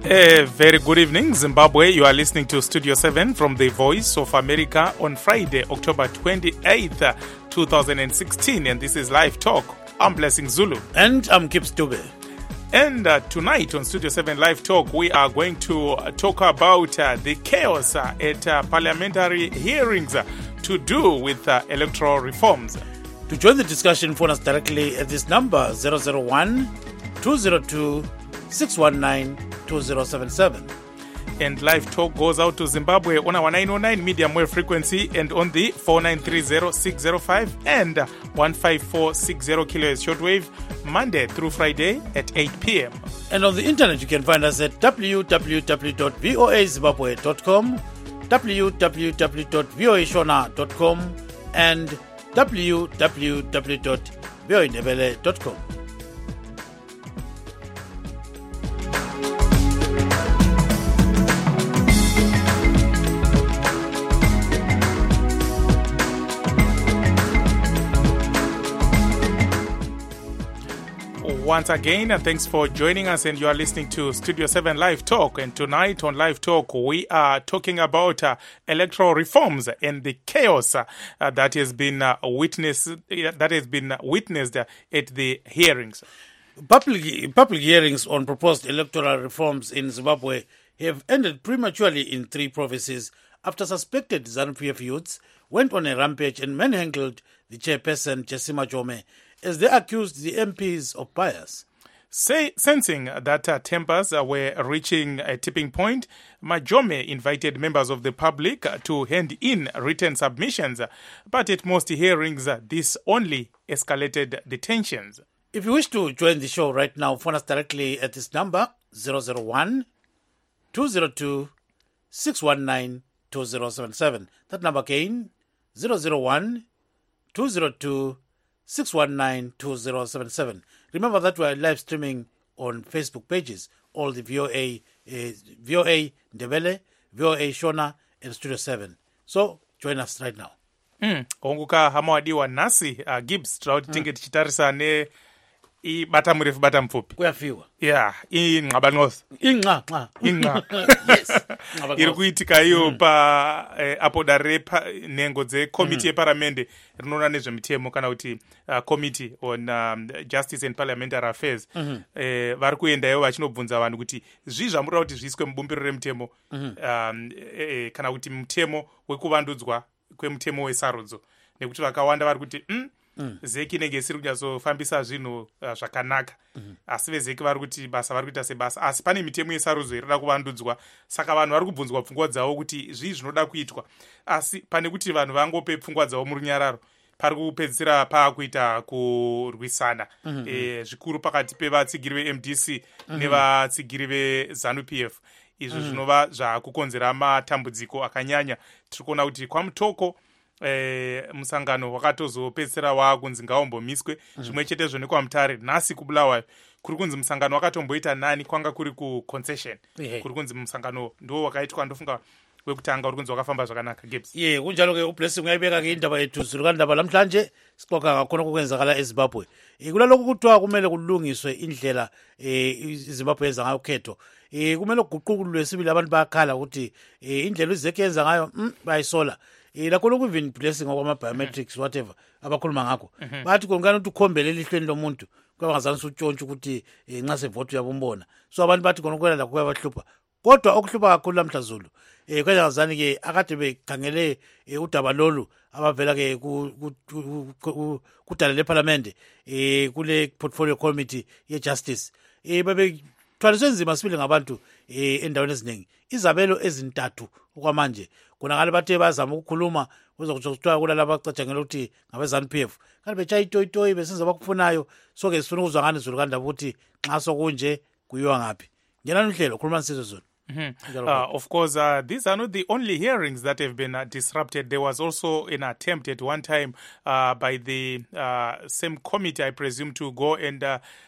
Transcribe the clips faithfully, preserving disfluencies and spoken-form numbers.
A very good evening, Zimbabwe. You are listening to Studio seven from the Voice of America on Friday, October twenty-eighth, twenty sixteen. And this is Live Talk. I'm Blessing Zulu. And I'm Gibbs Dube. And uh, tonight on Studio seven Live Talk, we are going to uh, talk about uh, the chaos uh, at uh, parliamentary hearings uh, to do with uh, electoral reforms. To join the discussion, phone us directly at this number zero zero one, two zero two, six one nine, two zero seven seven. And Live Talk goes out to Zimbabwe on our nine oh nine medium wave frequency and on the four nine three zero, six zero five and one five four six zero kilohertz shortwave, Monday through Friday at eight p.m. And on the internet, you can find us at w w w dot voa zimbabwe dot com, w w w dot voa shona dot com, and w w w dot voa ndebele dot com. Once again, and thanks for joining us, and you are listening to Studio seven Live Talk. And tonight on Live Talk, we are talking about uh, electoral reforms and the chaos uh, uh, that has been uh, witnessed uh, that has been witnessed uh, at the hearings. Public, public hearings on proposed electoral reforms in Zimbabwe have ended prematurely in three provinces after suspected ZANU P F youths went on a rampage and manhandled the chairperson, Jessima Jome, as they accused the M Ps of bias. Say, sensing that uh, tempers uh, were reaching a tipping point, Majome invited members of the public uh, to hand in written submissions, but at most hearings, uh, this only escalated the tensions. If you wish to join the show right now, phone us directly at this number, zero zero one, two zero two, six one nine, two zero seven seven. That number again, zero zero one, two zero two, six one nine, two zero seven seven. Remember that we are live streaming on Facebook pages, all the V O A, uh, V O A Ndebele, V O A Shona, and Studio seven. So join us right now. Mm. Onguka hamawadiwa nasi uh, Gibbs trauti tinge tichitarisa ne I bata mrefu bata mfupi. Kuyafiwa. Yeah, I ngabangosa. Inga, nga. Inga. Yes. Iri kuitika iyo mm. pa eh, apo dare pa nengo dze committee mm. yeparamende rinoona nezvemitemo kana kuti uh, committee on um, justice and parliamentary affairs mm -hmm. eh, vari kuendayo vachinobvunza vanhu kuti zvii zvamurira kuti zviiswe mubumbiro remutemo mm -hmm. um, eh, kana kuti mutemo wekuvandudzwa kwemutemo wesarudzo nekuti vakawanda vari kuti mm, Mm. zeki inenge isiri kunyatsofambisa zvinhu uh, zvakanaka mm -hmm. asi vezeki vari kuti basa vari kuita sebasa asi pane mitemo yesarudzo irida kuvandudzwa saka vanhu vari kubvunzwa pfungwa dzavo kuti zvii zvinoda kuitwa asi pane kuti vanhu vangope pfungwa dzavo murunyararo pari kupedzisira paakuita kurwisana mm -hmm. e, zvikuru pakati pevatsigiri ve-M D C mm -hmm. nevatsigiri ve-ZANU P F izvo zvinova mm -hmm. zvakukonzera matambudziko akanyanya. Tiri kuona kuti kwamutoko Eh, musangano wakatozopedzisira wakunzi ngaumbomiswe zvimwe mm. chetezvo nekwamutare nhasi kubulawayo kuri kunzi musangano wakatomboita nani kwanga kuri ku concession yeah. kuri kunzi musangano ndo wakaitwa ndofunga wekutanga uri kunzi wakafamba zvakanaka Gibbs. Ye yeah, kunjalo ke ublessing uyayibeka ke indaba yethu zilukana ndaba namhlanje sixoxa ngakhona okwenzakala eZimbabwe. Eh kulalokho kuthiwa kumele kulungiswe indlela eh iZimbabwe yenza ngayo ukhetho. Eh kumele kuguqulwe sibili abantu bayakhala ukuthi eh indlela izeke yenza ngayo mm, bayisola. Eh lakho lokuvini blessing ngokwama biometrics mm -hmm. whatever abakhuluma ngakho mm -hmm. bathi kungana ukuthi ukhombele elihlweni lomuntu kwabangazanisa utshontsha ukuthi nxa sevote yabombona so abantu bathi khona kwela lakho kuyabahlupha kodwa okuhlupha kakhulu lamhlazulu eh kwenzazani ke akade bekhangele udaba lolu abavela ke ku kudala leparlamente eh kule portfolio committee ye justice eh babe thwaliswe nzima sibili ngabantu eh endaweni eziningi izabelo ezintathu okwamanje kunakale bathe bazama ukukhuluma kuzokuthi kuthiwa kulala abacatshangela ukuthi ngabe ZANU P F kanti betshaya itoyitoyi besenza abakufunayo so ke sifuna ukuzwa ngani zulu kandaba ukuthi nxa sokunje kuyiwa ngaphi ngenani uhlelo khuluma nsizwe zulu. Mm-hmm. Uh, of course, uh, these are not the only hearings that have been uh, disrupted. There was also an attempt at one time uh, by the uh, same committee, I presume, to go and uh,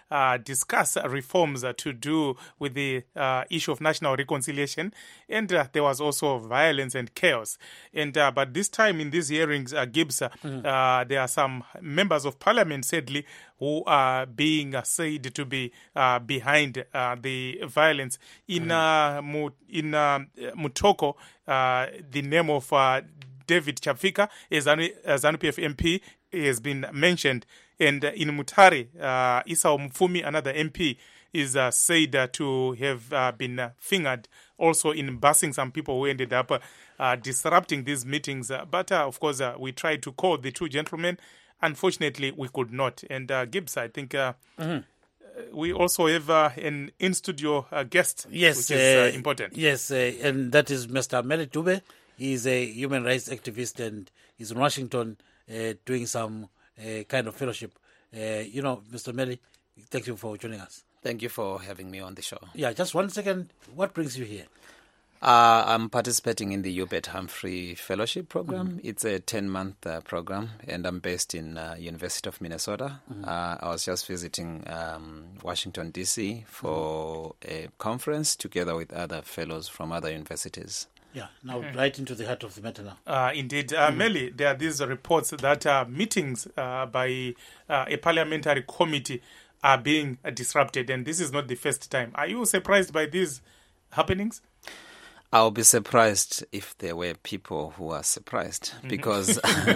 uh, discuss uh, reforms uh, to do with the uh, issue of national reconciliation. And uh, there was also violence and chaos. And uh, but this time in these hearings, uh, Gibbs, uh, mm. uh, there are some members of parliament, sadly, who are being uh, said to be uh, behind uh, the violence. In mm. uh, Mu- in uh, Mutoko, uh, the name of uh, David Chapfika, a ZANU-P F M P, has been mentioned. And uh, in Mutare, uh, Isao Mfumi, another M P, is uh, said uh, to have uh, been uh, fingered also in busing some people who ended up uh, uh, disrupting these meetings. Uh, but, uh, of course, uh, we tried to call the two gentlemen. Unfortunately, we could not. And uh, Gibbs, I think uh, mm-hmm. we also have uh, an in-studio uh, guest, yes, which is uh, uh, important. Yes, uh, and that is Mister Meli Dube. He's a human rights activist and he's in Washington uh, doing some uh, kind of fellowship. Uh, you know, Mister Meli, thank you for joining us. Thank you for having me on the show. Yeah, just one second. What brings you here? Uh, I'm participating in the Hubert Humphrey Fellowship Program. Mm-hmm. It's a ten-month uh, program, and I'm based in uh, University of Minnesota. Mm-hmm. Uh, I was just visiting um, Washington, D C for mm-hmm. a conference together with other fellows from other universities. Yeah, now mm-hmm. right into the heart of the matter now. Uh, indeed. Uh, mm-hmm. Meli, there are these reports that uh, meetings uh, by uh, a parliamentary committee are being uh, disrupted, and this is not the first time. Are you surprised by these happenings? I'll be surprised if there were people who are surprised, because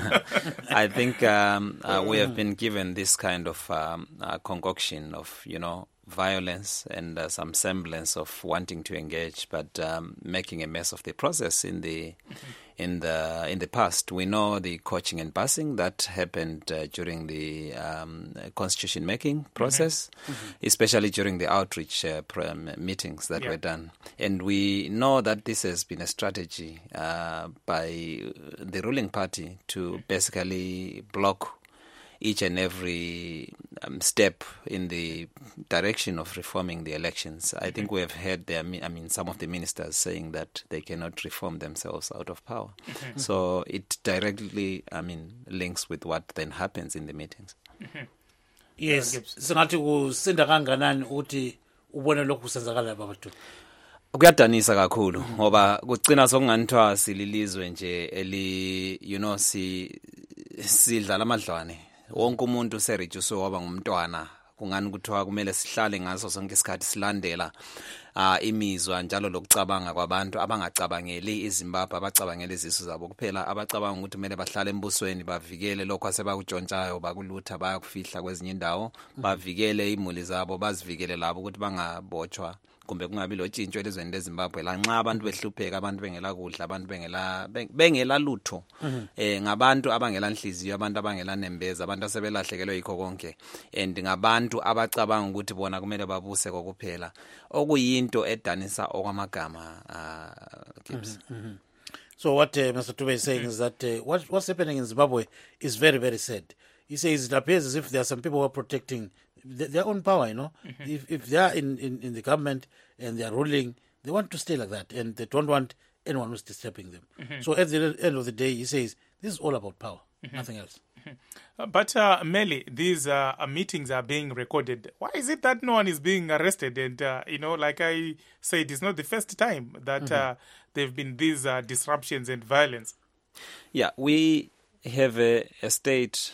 I think um, uh, we have been given this kind of um, uh, concoction of, you know, violence and uh, some semblance of wanting to engage, but um, making a mess of the process in the in the in the past. We know the coaching and busing that happened uh, during the um, constitution making process, mm-hmm. especially during the outreach uh, meetings that yeah. were done. And we know that this has been a strategy uh, by the ruling party to basically block each and every um, step in the direction of reforming the elections. I think we have heard their, I mean, some of the ministers saying that they cannot reform themselves out of power. Mm-hmm. So it directly, I mean, links with what then happens in the meetings. Mm-hmm. Yes, singathi kusinda kanganani uthi ubone lokhu kusenzakala babathu. Kuyadanisa kakhulu ngoba kucina sokunganithiwa sililizwe nje eli, you know, si sidlala amadlwane. Wonke umuntu usereduce waba ngumntwana, kungani kuthiwa kumele sihlale ngaso sonke isikhathi silandela uh, imizwa njalo lokucabanga kwabantu abangacabangeli iZimbabwe, abacabangela izisu zabo kuphela, abacabanga ukuthi kumele bahlale embusweni bavikele lokho asebakutshontshayo bakulutha bayakufihla kwezinye indawo, bavikele imuli zabo, bazivikele labo ukuthi bangabotshwa kumbe kungabi lo tshintsho elizweni leZimbabwe la nxa abantu behlupheka, abantu bengela kudla, abantu bengela bengela lutho, mm-hmm. eh ngabantu abangela nhliziyo, abantu abangela nembeza, abantu asebelahlekelwe yikho konke, and ngabantu abacabanga ukuthi bona kumele babuse kokuphela, okuyinto edanisa okwamagama uh, Gibbs. Mm-hmm. Mm-hmm. So what uh, Mister Dube is saying mm-hmm. is that uh, what, what's happening in Zimbabwe is very, very sad. He says it appears as if there are some people who are protecting their own power, you know. Mm-hmm. If if they are in, in, in the government and they are ruling, they want to stay like that, and they don't want anyone who's disturbing them. Mm-hmm. So at the end of the day, he says, this is all about power, mm-hmm. nothing else. Mm-hmm. Uh, but, uh, Meli, these uh, meetings are being recorded. Why is it that no one is being arrested? And, uh, you know, like I said, it's not the first time that mm-hmm. uh, there have been these uh, disruptions and violence. Yeah, we have a, a state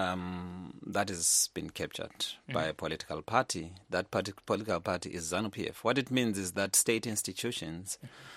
um, that has been captured mm-hmm. by a political party. That party, political party is ZANU-P F. What it means is that state institutions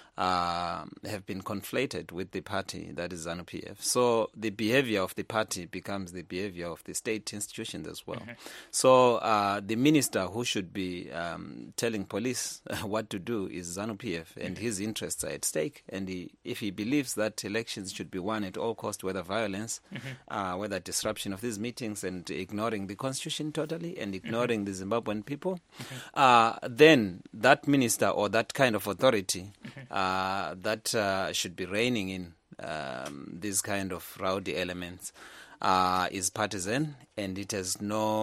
uh, have been conflated with the party that is ZANU-P F. So the behavior of the party becomes the behavior of the state institutions as well. Mm-hmm. So uh, the minister who should be um, telling police what to do is ZANU-P F, and mm-hmm. his interests are at stake. And he, if he believes that elections should be won at all costs, whether violence, mm-hmm. uh, whether disruption of these meetings, and ignoring the constitution totally, and ignoring mm-hmm. the Zimbabwean people, mm-hmm. uh, then that minister or that kind of authority mm-hmm. uh, that uh, should be reigning in um, these kind of rowdy elements uh, is partisan, and it has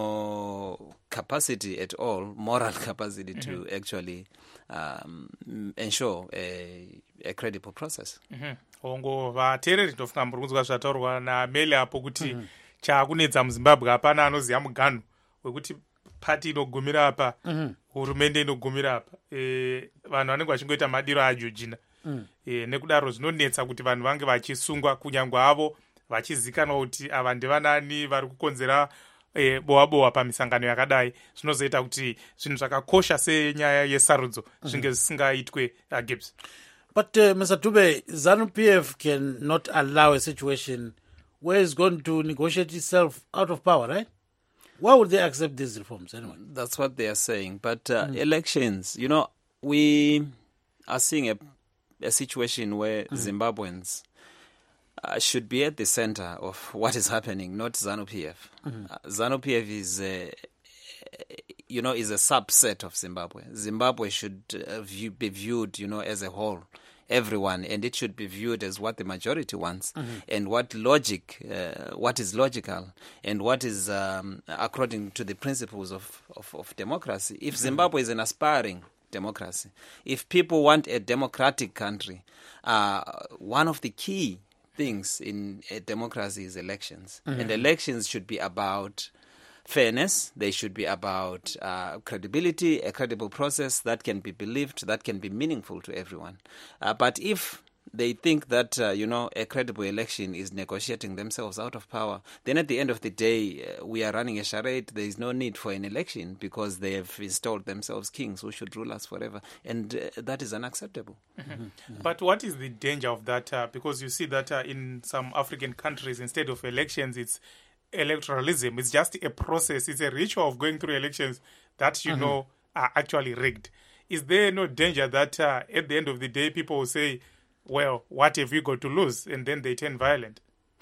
no capacity at all, moral capacity mm-hmm. to actually um, ensure a, a credible process. Mm-hmm. Ongo vateereri ndofunga muri kunzwa zvataurwa naMeli apo kuti chakunetsa muZimbabwe hapana anoziva muganhu wekuti party inogumira apa hurumende inogumira apa eh vanhu vanenge vachingoita madiro ajojina mm. eh nekudaro zvinonetsa kuti vanhu vange vachisungwa kunyangwa avo vachizikanwa kuti ava ndevanani vari kukonzera eh boa boa pamisangano yakadai zvinozoita kuti zvinhu zvakakosha senyaya yesarudzo zvinge zvisingaitwe uh, Gibbs. But uh, Mister Dube, ZANU P F can not allow a situation where it's going to negotiate itself out of power, right? Why would they accept these reforms anyway? That's what they are saying. But uh, mm. elections, you know, we are seeing a, a situation where mm. Zimbabweans uh, should be at the center of what is happening, not ZANU P F. Mm. Uh, ZANU P F is, a, you know, is a subset of Zimbabwe. Zimbabwe should uh, view, be viewed, you know, as a whole. Everyone, and it should be viewed as what the majority wants mm-hmm. and what logic, uh, what is logical and what is um, according to the principles of, of, of democracy. If Zimbabwe is an aspiring democracy, if people want a democratic country, uh, one of the key things in a democracy is elections. Mm-hmm. And elections should be about fairness. They should be about uh, credibility, a credible process that can be believed, that can be meaningful to everyone. Uh, but if they think that, uh, you know, a credible election is negotiating themselves out of power, then at the end of the day, uh, we are running a charade. There is no need for an election because they have installed themselves kings who should rule us forever. And uh, that is unacceptable. Mm-hmm. Mm-hmm. But what is the danger of that? Uh, because you see that uh, in some African countries, instead of elections, it's electoralism. It's just a process. It's a ritual of going through elections that you mm-hmm. know are actually rigged. Is there no danger that uh, at the end of the day people will say, well, what have we got to lose? And then they turn violent.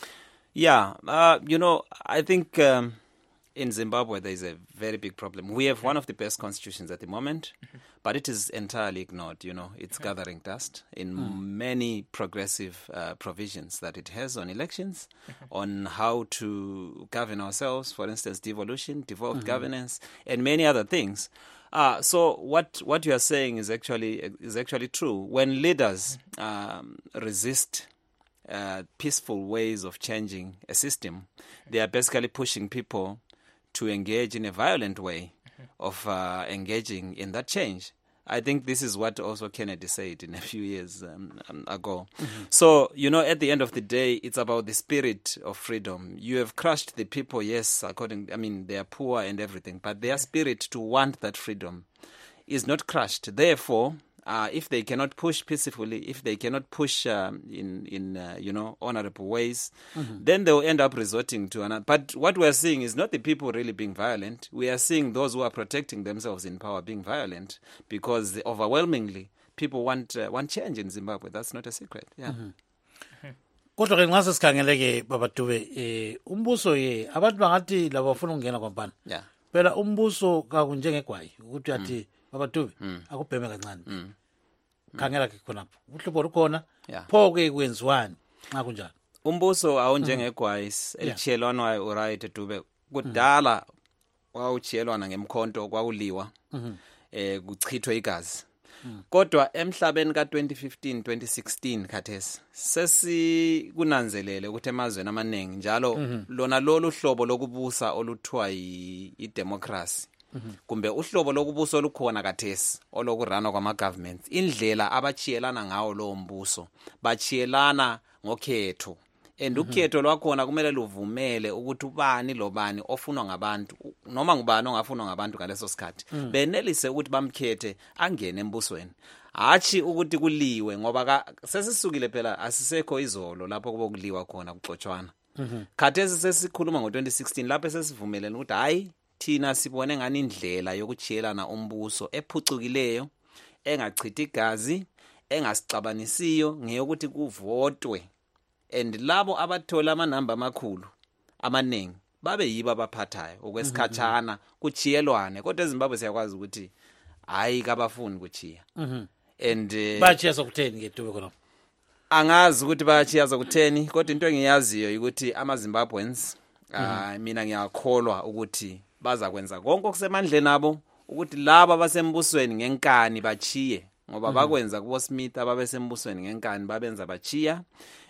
Yeah, uh, you know, I think um, in Zimbabwe there is a very big problem. We have one of the best constitutions at the moment, mm-hmm. but it is entirely ignored, you know. It's mm-hmm. gathering dust in mm. many progressive uh, provisions that it has on elections, mm-hmm. on how to govern ourselves, for instance, devolution, devolved mm-hmm. governance, and many other things. Uh, so what what you are saying is actually is actually true. When leaders um, resist uh, peaceful ways of changing a system, they are basically pushing people to engage in a violent way of uh, engaging in that change. I think this is what also Kennedy said in a few years um, um, ago. Mm-hmm. So, you know, at the end of the day, it's about the spirit of freedom. You have crushed the people, yes, according, I mean, they are poor and everything, but their spirit to want that freedom is not crushed. Therefore, uh, if they cannot push peacefully, if they cannot push um, in, in uh, you know, honorable ways, mm-hmm. then they'll end up resorting to another. But what we're seeing is not the people really being violent. We are seeing those who are protecting themselves in power being violent because the, overwhelmingly people want uh, want change in Zimbabwe. That's not a secret. Yeah. Mm-hmm. Kodwa ke nxa sesikhangeleke Baba Dube eh umbuso ye abantu bangathi laba bafuna ukungena kwampana. Yeah. Phela umbuso kakunjengegwayi ukuthi athi Baba Dube akubheme kancane. Khangela ke khonapho. Uhlupho lukhona. Pho ke kwenziwani nxa kunjalo? Umbuso awunjengegwayi elithiyelwana uright Dube. Kudala wawuchiyelwana ngemkhonto kwakuliwa. Eh kuchithwe igazi. Kodwa emhlabeni ka twenty fifteen twenty sixteen khathesi sesi kunanzelele ukuthi emazweni amaningi njalo mm-hmm. lona lolu hlobo lokubusa oluthiwa yi democracy mm-hmm. kumbe uhlobo lokubusa olukhona khathesi olokurana kwama governments indlela abachiyelana ngawo lo mbuso bachiyelana ngokhetho and ukhetho lwakhona kumele luvumele ukuthi ubani lobani ofunwa ngabantu noma ngubani ongafunwa ngabantu ngaleso sikhathi mm. benelise ukuthi bamkhethe angene embusweni hachi ukuthi kuliwe ngoba sesisukile phela asisekho izolo lapho kubokuliwa khona kuxotshwana mm-hmm. khathesi sesikhuluma ngo twenty sixteen lapho sesivumelene ukuthi hayi thina sibone ngani indlela yokuchiyelana umbuso ephucukileyo engachithi igazi engasixabanisiyo ngeyokuthi kuvotwe and labo abathola amanamba amakhulu amaningi babe yiba abaphathayo okwesikhatshana kuchiyelwane kodwa eZimbabwe siyakwazi ukuthi hayi kabafuni kuchiya mhm and uh, bachiya sokutheni ke Dube khona angazi ukuthi bachiya sokutheni kodwa into engiyaziyo ukuthi ama Zimbabweans uh, mina ngiyakholwa ukuthi baza kwenza konke okusemandleni nabo ukuthi laba basembusweni ngenkani bachiye ngoba bakwenza kubo Smith ababesembusweni ngenkani babenza bachiya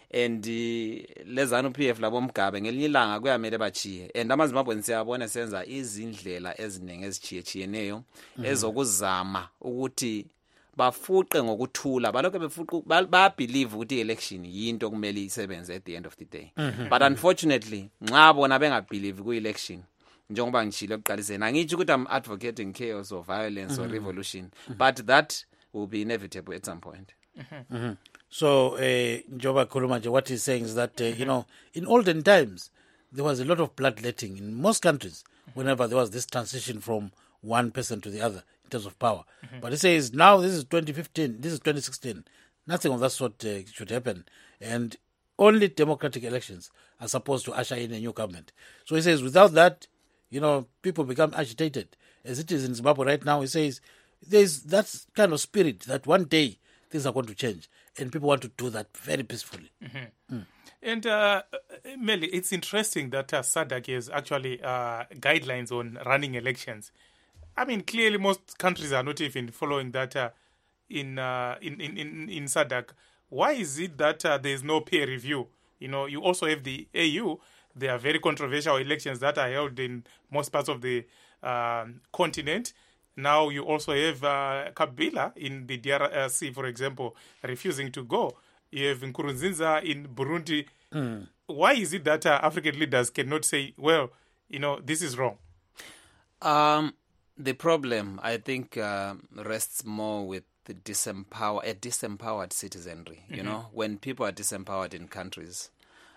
and uh, le ZANU P F labo Mgabe ngelinye ilanga kuyamele bachiye, and amaZimbabwe siyabona senza izindlela eziningi ezichiyechiyeneyo ezokuzama ukuthi bafuqe ngokuthula, balokho befuqa ba believe ukuthi election yinto kumele isebenze at the end of the day. Mm-hmm. But unfortunately nxa bona benga believe ku election, njengoba ngishilo ekuqaliseni, angitsho ukuthi I'm advocating chaos or violence mm-hmm. or revolution, mm-hmm. but that will be inevitable at some point. Mm-hmm. Mm-hmm. So uh, Njoba Khuluma, what he's saying is that uh, mm-hmm. you know, in olden times there was a lot of bloodletting in most countries whenever there was this transition from one person to the other in terms of power. Mm-hmm. But he says now this is twenty fifteen, this is twenty sixteen, nothing of that sort uh, should happen, and only democratic elections are supposed to usher in a new government. So he says without that, you know, people become agitated. As it is in Zimbabwe right now, he says there's that kind of spirit that one day things are going to change, and people want to do that very peacefully. Mm-hmm. Mm. And uh, Meli, it's interesting that uh, SADC has actually uh, guidelines on running elections. I mean, clearly most countries are not even following that uh, in, uh, in, in, in, in SADC. Why is it that uh, there is no peer review? You know, you also have the A U. There are very controversial elections that are held in most parts of the uh, continent. Now you also have uh, Kabila in the D R C, for example, refusing to go. You have Nkurunziza in Burundi. Mm. Why is it that uh, African leaders cannot say, well, you know, this is wrong? Um, the problem, I think, uh, rests more with the disempower, a disempowered citizenry. Mm-hmm. You know, when people are disempowered in countries,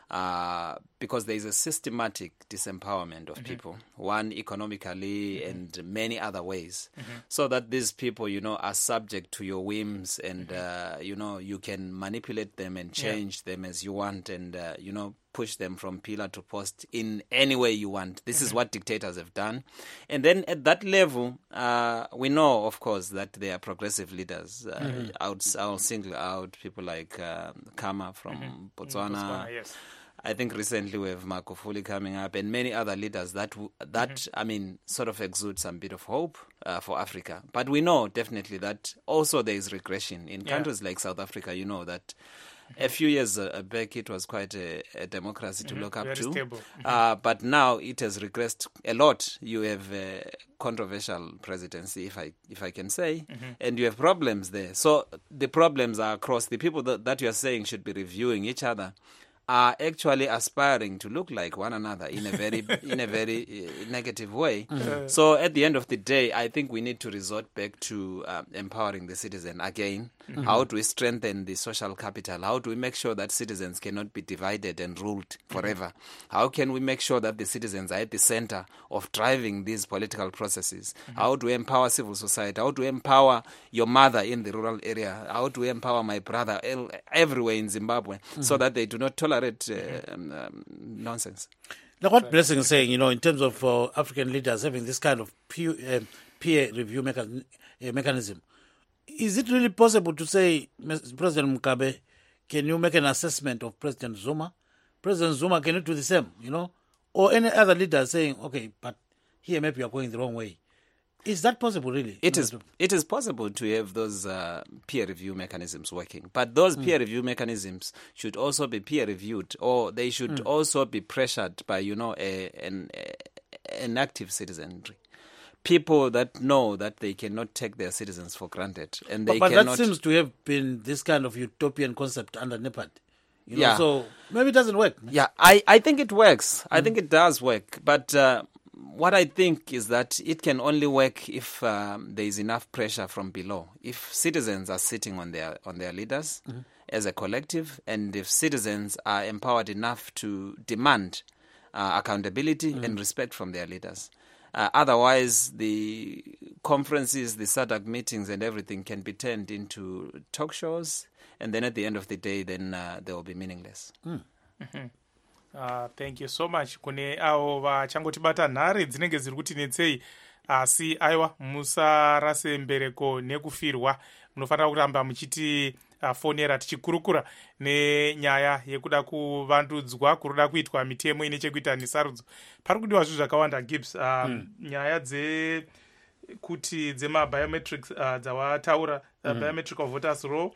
Uh, because there is a systematic disempowerment of mm-hmm. people, one economically mm-hmm. and many other ways, mm-hmm. so that these people, you know, are subject to your whims, and mm-hmm. uh, you know, you can manipulate them and change yeah. them as you want, and uh, you know, push them from pillar to post in any way you want. This mm-hmm. is what dictators have done. And then at that level, uh, we know, of course, that they are progressive leaders. Uh, mm-hmm. I'll, I'll single out people like uh, Kama from mm-hmm. Botswana. Botswana yes. I think recently we have Magufuli coming up, and many other leaders that, that mm-hmm. I mean, sort of exude some bit of hope uh, for Africa. But we know definitely that also there is regression. In yeah. countries like South Africa, you know that a few years uh, back it was quite a, a democracy to mm-hmm. look up Very to. Stable. Mm-hmm. Uh, but now it has regressed a lot. You have a controversial presidency, if I if I can say, mm-hmm. and you have problems there. So the problems are across. The people that, that you are saying should be reviewing each other are actually aspiring to look like one another in a very in a very uh, negative way. Mm-hmm. So at the end of the day, I think we need to resort back to uh, empowering the citizen again. Mm-hmm. How do we strengthen the social capital? How do we make sure that citizens cannot be divided and ruled forever? Mm-hmm. How can we make sure that the citizens are at the center of driving these political processes? Mm-hmm. How do we empower civil society? How do we empower your mother in the rural area? How do we empower my brother everywhere in Zimbabwe mm-hmm. so that they do not tolerate uh, um, um, nonsense? Now, what Blessing is saying, you know, in terms of uh, African leaders having this kind of peer, uh, peer review mecha- uh, mechanism, is it really possible to say, President Mugabe, can you make an assessment of President Zuma? President Zuma, can you do the same, you know? Or any other leader saying, okay, but here maybe you are going the wrong way. Is that possible, really? It is It is possible to have those uh, peer review mechanisms working. But those mm. peer review mechanisms should also be peer reviewed, or they should mm. also be pressured by, you know, a, an, a, an active citizenry. People that know that they cannot take their citizens for granted, and they but, but cannot. That seems to have been this kind of utopian concept under NEPAD. You know, yeah. So maybe it doesn't work. Yeah, I, I think it works. Mm. I think it does work. But uh, what I think is that it can only work if um, there is enough pressure from below. If citizens are sitting on their on their leaders mm-hmm. as a collective, and if citizens are empowered enough to demand uh, accountability mm. and respect from their leaders. Uh, otherwise, the conferences, the SADC meetings and everything can be turned into talk shows, and then at the end of the day, then uh, they will be meaningless. Mm. Mm-hmm. Uh, thank you so much. Kune avo vachangotibata nhare dzinenge dziri kutinetsei, asi aiwa musarase mbereko nekufirwa. Munofanira kuramba muchiti uh, fonera tichikurukura nenyaya yekuda kuvandudzwa kuruda kuitwa mitemo ine chekuita nesarudzo. Pari kudiwa zvinhu zvakawanda Gibbs. Uh, mm. Nyaya dze kuti dzema biometrics uh, dzawataura uh, mm. biometric voters roll,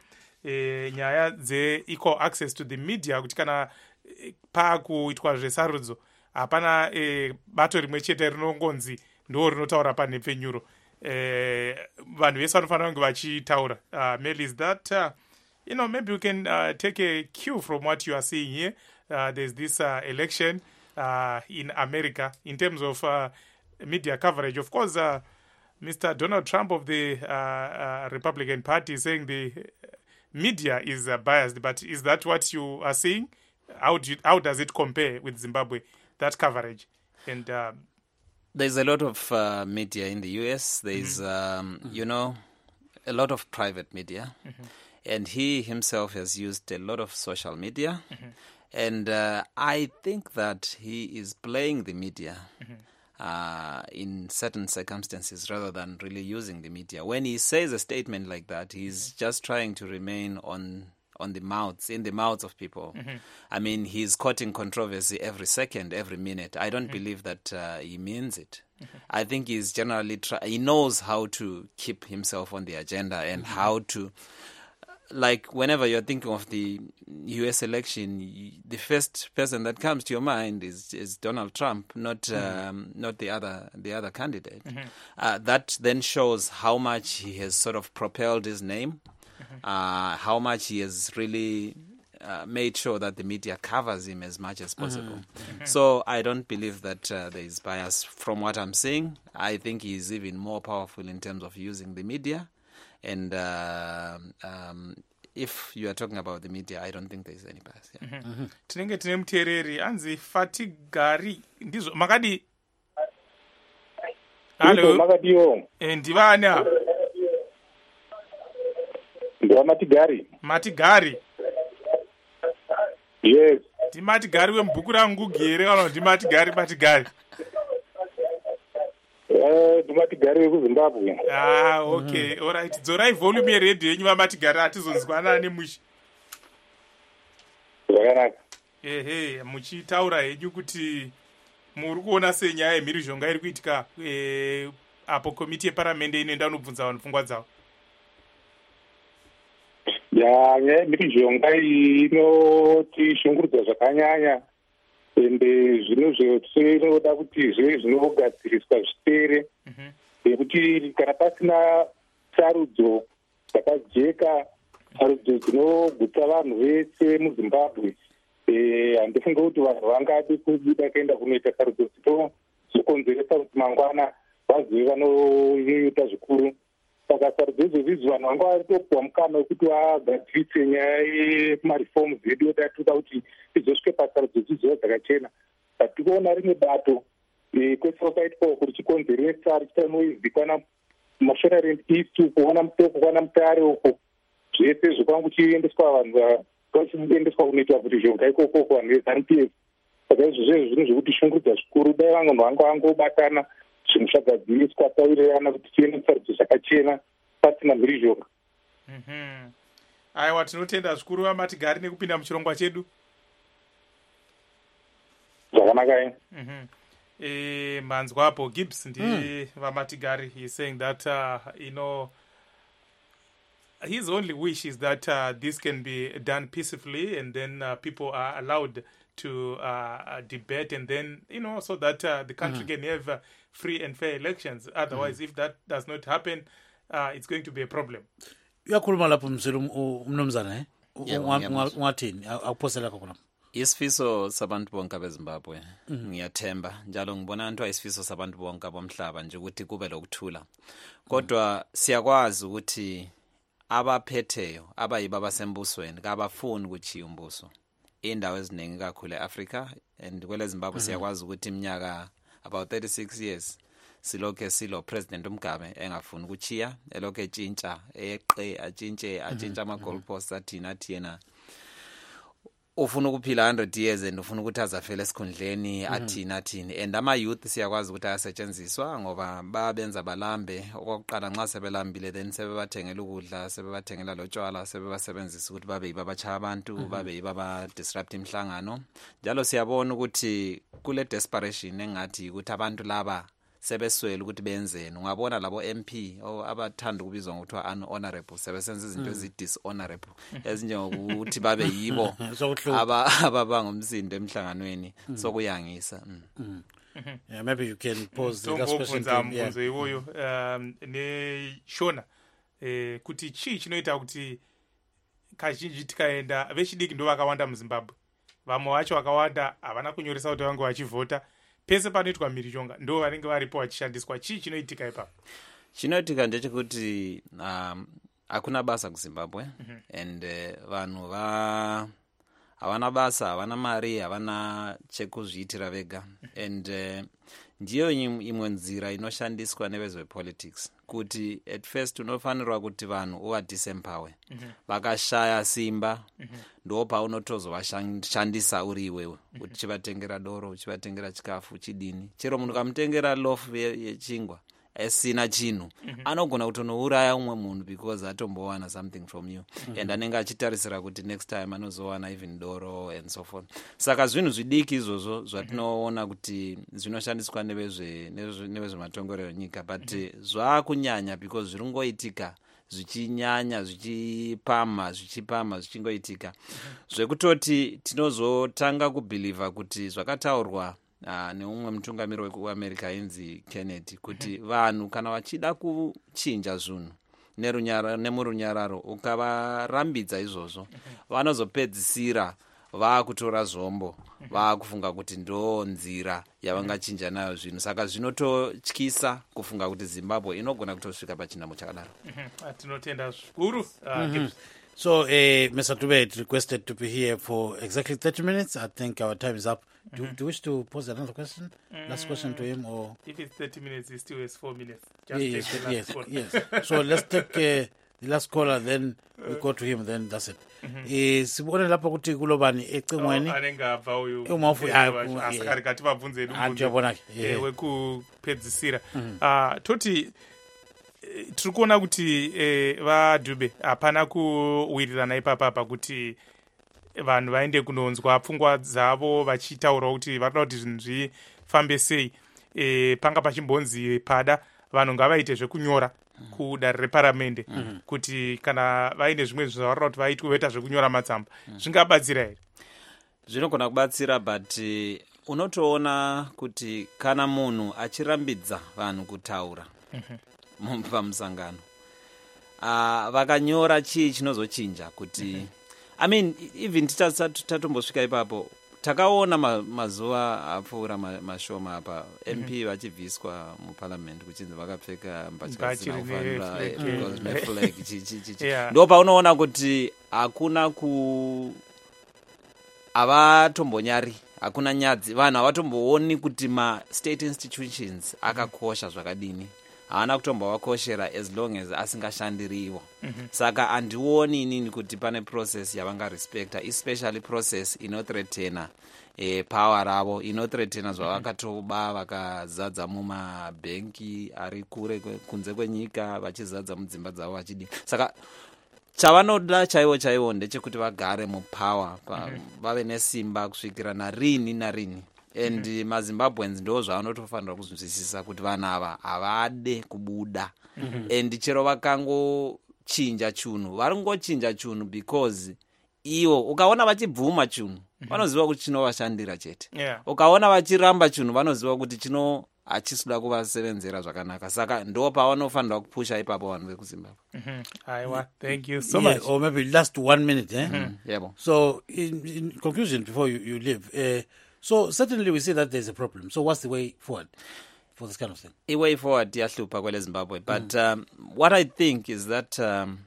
eh, nyaya dze-equal access to the media, kuti kana eh, paakuitwa zvesarudzo hapana eh, bato rimwe chete rinongonzi ndo rinotaura panhepfenyuro. Eh, vanhu vese vanofanira kunge vachitaura. Uh, Mel, is that uh, you know, maybe we can uh, take a cue from what you are seeing here. Uh, there's this uh, election uh, in America in terms of uh, media coverage. Of course, uh, Mister Donald Trump of the uh, uh, Republican Party is saying the media is uh, biased, but is that what you are seeing? How do you, how does it compare with Zimbabwe, that coverage? And uh, there's a lot of uh, media in the U S. There's, mm-hmm. um, mm-hmm. you know, a lot of private media. Mm-hmm. And he himself has used a lot of social media. Mm-hmm. And uh, I think that he is playing the media mm-hmm. uh, in certain circumstances rather than really using the media. When he says a statement like that, he's mm-hmm. just trying to remain on on the mouths, in the mouths of people. Mm-hmm. I mean, he's courting controversy every second, every minute. I don't mm-hmm. believe that uh, he means it. Mm-hmm. I think he's generally, try- he knows how to keep himself on the agenda and mm-hmm. how to, like whenever you're thinking of the U S election, the first person that comes to your mind is, is Donald Trump, not mm-hmm. um, not the other the other candidate. Mm-hmm. Uh, that then shows how much he has sort of propelled his name. Uh, how much he has really uh, made sure that the media covers him as much as possible. Mm-hmm. So I don't believe that uh, there is bias from what I'm seeing. I think he is even more powerful in terms of using the media. And uh, um, if you are talking about the media, I don't think there is any bias. Yeah. Mm-hmm. Mm-hmm. Tinenge tine mutereri anzi Fatigari ndizvo makadi. Hello. Makadiyo. Ndivana. Matigari. Matigari. Yes. Ndi Matigari wemubhuku rangu gere kana ndi Matigari Matigari. Eh, ndi Matigari wekuZimbabwe. Ah, okay. Mm-hmm. All right. Dzorai volume yeredio yenyu vaMatigari atizonzwana nemushi. Zvakanaka. Ehe, muchitaura henyu kuti muri kuona senyaya yemhirizhonga iri kuitika eh, apo komiti yeparamende inoenda kunobvunza vanhu pfungwa dzavo. Ya, mhirizhonga iyi inotishungurudza zvakanyanya ende zvinhu zvinoda kuti zve zvinogadziriswa zvipere nekuti kana pasina sarudzo dzakajeka, sarudzo dzinogutsa vanhu vese muZimbabwe, handifunge kuti vanhu vangade kubuda kuenda kunoita sarudzo dzinokonzeresa kuti mangwana vazive vanoita zvikuru. Saka sarudzo idzodzo vanhu vanga varitopiwa mukana wekuti vagadzirise nyaya yemarifomu edu oti atoda kuti izosvike pasarudzo dziziva dzakachena. Patikuona rimwe bato kwese kwakaitwa richikonzeresa richitanoizikwana mashonaland east kuona mutoko kwana mutare uko zvese zvokwangu chiendeswa vanhu vachiendeswa kunoitwa kuti zhonga ikoko vanhu veZANU-P F. Saka izvozvo zvinhu zvekuti shungurudza zvikuru. Dai vamwe vanhu vanga vangobatana zvinhu zvagadziriswa tawirirana kuti tiende kusarudzo zvakachena pasina mhirizhonga. Mhm. Aiwa, tinotenda zvikuru vaMatigari nekupinda muchirongwa chedu. Zvakanaka eh. Mhm. Eh, Manzwapo Gibbs ndi mm. vaMatigari, he is saying that uh, you know, his only wish is that uh, this can be done peacefully and then uh, people are allowed to uh, debate and then, you know, so that uh, the country mm. can have uh, free and fair elections. Otherwise, mm. if that does not happen, uh, it's going to be a problem. Uyakhuluma lapho mzulu umnomzana eh? Ungathini akuphosela khona? Isifiso sabantu bonke beZimbabwe ngiyathemba njalo ngibona into ayisifiso sabantu bonke bomhlaba nje ukuthi kube lokuthula. Kodwa siyakwazi ukuthi abaphetheyo abayibaba sembusweni kabafuni ukuthi umbuso indawo eziningi kakhulu eAfrica and kwele Zimbabwe siyakwazi ukuthi iminyaka about thirty-six years silokhe silo president uMgabe engafuni ukuchiya elokhe etshintsha eqe atshintshe atshintsha ama goalposts athina athina ufuna ukuphila one hundred years and ufuna ukuthi azafela esikhundleni athina athini and ama youth siyakwazi ukuthi ayasetshenziswa ngoba babenza balambe okokuqala nxa sebelambile then sebebathengela ukudla sebebathengela lotshwala sebebasebenzisa ukuthi babe yibabachaya abantu babe yibaba disrupt imhlangano njalo siyabona ukuthi kule desperation engathi ukuthi abantu laba sebeswele ukuthi benzeni. Ungabona labo M P abathanda ukubizwa ngokuthiwa unhonorable sebesenza izinto ezi-dishonorable ezinjengokuthi babe yibo ababangumsindo emhlanganweni sokuyangisa. Yeah, maybe you can pause the last question. Mbuzo iwoyo um ne Shona eh kuti chi chinoita kuti kazhinji tikaenda vechidiki ndo vakawanda muZimbabwe. Vamwe vacho vakawanda havana kunyoresa kuti vange vachivhota. Pese panoitwa mhirizhonga ndo vanenge varipo vachishandiswa. Chii chinoitika ipapo? Chinoitika ndechekuti um, hakuna basa kuZimbabwe. Mm-hmm. And uh, vanhu va havana basa, havana mari, havana chekuzviitira vega. Mm-hmm. And uh, ndiyo imwe nzira inoshandiswa nevezvepolitics kuti at first unofanirwa kuti vanhu uvadisempower. Mm-hmm. Vakashaya simba. Mm-hmm. ndo paunotozovashandisa uri iwewe. Mm-hmm. Uchivatengera doro, uchivatengera chikafu, chidini. Chero munhu kamutengera loaf yechingwa esina chinhu. Mm-hmm. Anogona kutonouraya umwe munhu because atombowana something from you. Mm-hmm. And anenge achitarisira kuti next time anozowana even doro and so forth. Saka zvinhu zvidiki izvozvo zvatinoona kuti zvinoshandiswa nevezve nevezvematongero enyika, but mm-hmm. zvakunyanya because zviri ngoitika zvichinyanya zvichipama zvichipama zvichingoitika. Mm-hmm. Zvekutoti tinozotanga kubhiliva kuti zvakataurwa Uh, neumwe mutungamiri wekuAmerica inzi Kennedy kuti mm-hmm. vanhu kana vachida kuchinja zvinhu nerunyararo nemurunyararo ukavarambidza izvozvo mm-hmm. vanozopedzisira vakutora zvombo mm-hmm. vakufunga kuti ndo nzira yavangachinja nayo zvinhu. Saka zvinototyisa kufunga kuti Zimbabwe inogona kutosvika pachinamo chakadaro. Mm-hmm. Tinotenda zvikuru. Uh, mm-hmm. So, uh, Mister Dube requested to be here for exactly thirty minutes. I think our time is up. Do, mm-hmm. do you wish to pose another question? Mm-hmm. Last question to him, or if it's thirty minutes, it still has four minutes. Just yes, take the yes, last yes, yes. So let's take uh, the last caller, then we go to him, then that's it. Sibone lapha ukuthi kulobani ecingweni. Anenge abva uyu. Umafu asakari kati vabvunze edu. Andiyabona. Eh wekupedzisira. Ah toti tiri kuona kuti vaDube hapana kuwirirana ipapa kuti vanhu vaende kunonzwa pfungwa dzavo vachitaura kuti varikuda kuti zvinhu zvifambe sei. E, panga pachimbonzi pada vanhu ngavaite zvekunyora kudare reparamende mm-hmm. kuti kana vaine zvimwe zvavarikuda kuti vaitwe voita zvekunyora matsamba. Mm-hmm. Zvingabatsira here? Zvinogona kubatsira, but uh, unotoona kuti kana munhu achirambidza vanhu kutaura mm-hmm. pamusangano uh, vakanyora chii chinozochinja kuti mm-hmm. I mean, even tatombosvika ipapo takaona ma, mazuva apfuura ma, mashoma apa M P mm-hmm. vachibviswa muparliament kuchinzi vakapfeka mbatya neflag ndo paunoona kuti hakuna ku havatombonyari hakuna nyadzi vanhu havatombooni kuti ma-state institutions akakosha zvakadini. Haana kutombovakoshera as long as asingashandiriwo. Mm-hmm. Saka andioni inini kuti pane process yavangarespecta, especially process inothreatena eh, power ravo, inothreatena zvavakatoba vakazadza mumabhenki ari kure kunze kwenyika vachizadza mudzimba dzavo vachidi. Saka chavanoda chaivo chaivo ndechekuti vagare mupower mm-hmm. vave nesimba kusvikira narini narini. And mm-hmm. maZimbabweans ndo zvavanotofanira kuzwisisa kuti vanhu ava havade kubuda. Mm-hmm. And chero vakangochinja chunhu vari kungochinja chunhu because ivo ukaona vachibvuma chunhu mm-hmm. vanoziva kuti chinovashandira chete. Yeah. Ukaona vachiramba chunhu vanoziva kuti chino hachisida kuvasevenzera zvakanaka. Saka ndo pavanofanira kupusha ipapo vanhu vekuZimbabwe. Mm-hmm. Aiwa, thank you so yeah, much. Or maybe last one minute. Eh? Mm-hmm. Yeah, so in, in conclusion, before you, you leave, uh, so certainly we see that there's a problem. So what's the way forward for this kind of thing? The way forward, yahlupa kwele Zimbabwe. But mm. um, what I think is that um,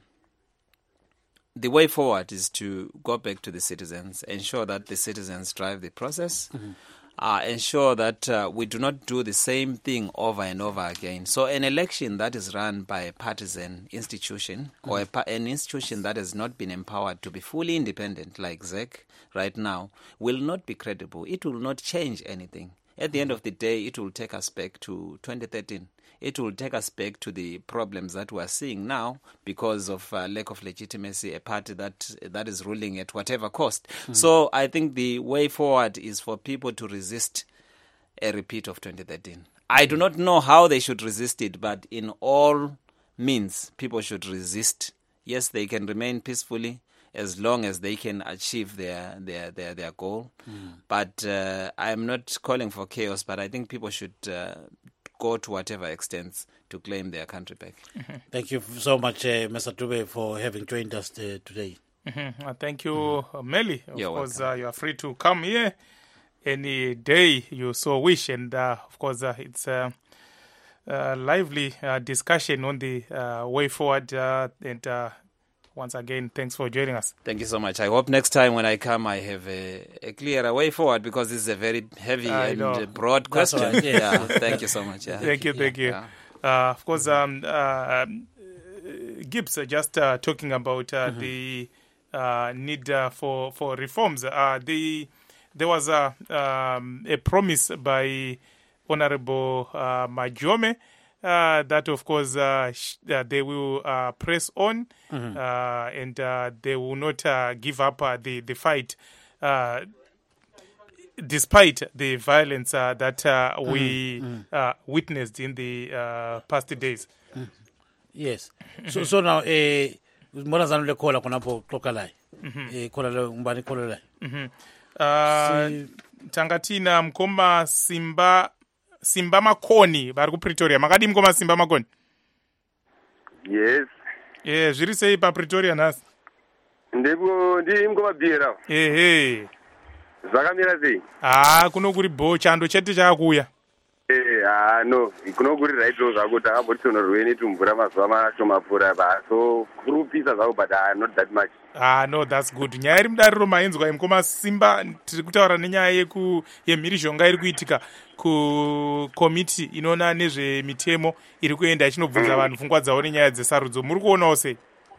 the way forward is to go back to the citizens, ensure that the citizens drive the process, mm-hmm. uh, ensure that uh, we do not do the same thing over and over again. So an election that is run by a partisan institution mm-hmm. or a pa- an institution that has not been empowered to be fully independent like Z E C right now will not be credible. It will not change anything. At the end of the day, it will take us back to twenty thirteen. It will take us back to the problems that we are seeing now because of uh, lack of legitimacy, a party that that is ruling at whatever cost. Mm. So I think the way forward is for people to resist a repeat of twenty thirteen. I do not know how they should resist it, but in all means, people should resist. Yes, they can remain peacefully as long as they can achieve their their their, their goal. Mm. But uh, I'm not calling for chaos, but I think people should uh, go to whatever extents to claim their country back. Mm-hmm. Thank you so much, uh, Mister Dube, for having joined us uh, today. Mm-hmm. Uh, thank you, mm-hmm. uh, Melly. Of You're course, uh, you are free to come here any day you so wish. And, uh, of course, uh, it's a uh, lively uh, discussion on the uh, way forward. Uh, and uh, once again, thanks for joining us. Thank you so much. I hope next time when I come, I have a, a clearer way forward, because this is a very heavy I and know. broad question. Right. Yeah. Yeah, thank you so much. Yeah. Thank you, thank you. Yeah. Uh, of course, um, uh, Gibbs, uh, just uh, talking about uh, mm-hmm. the uh, need uh, for for reforms. Uh, the there was a um, a promise by Honorable uh, Majome uh, that, of course, uh, sh- uh, they will uh, press on mm-hmm. uh, and uh, they will not uh, give up uh, the the fight. Uh, Despite the violence uh, that uh, mm-hmm. we uh, witnessed in the uh, past days. Mm-hmm. Yes. So so now, eh, mbona zanule kola kunapo kloka lai. Eh, kola lai mbani kola lai. Tangatina mkoma Simba Simba Makoni bari ku Pretoria. Makadi mkoma Simba Makoni. Yes. Eh, zviri sei pa Pretoria nasi. Ndebo ndi mkoma Biera. Eh eh. Zvakamira sei? Ah, kuno kuri bo chando chete chakuya. Eh, ah no, kuno kuri right zvako takambotsonorwe netumvura mazuva mashoma pfuura ba. So kurupisa zvako, but uh, not that much. Ah no, that's good. Nyaya iri mudariro mainzwa imkoma Simba, tiri kutaura nenyaya yeku yemhirizhonga iri kuitika ku komiti inoona nezvemitemo iri kuenda ichinobvunza vanhu pfungwa dzavo nenyaya dzesarudzo. Muri kuonawo sei?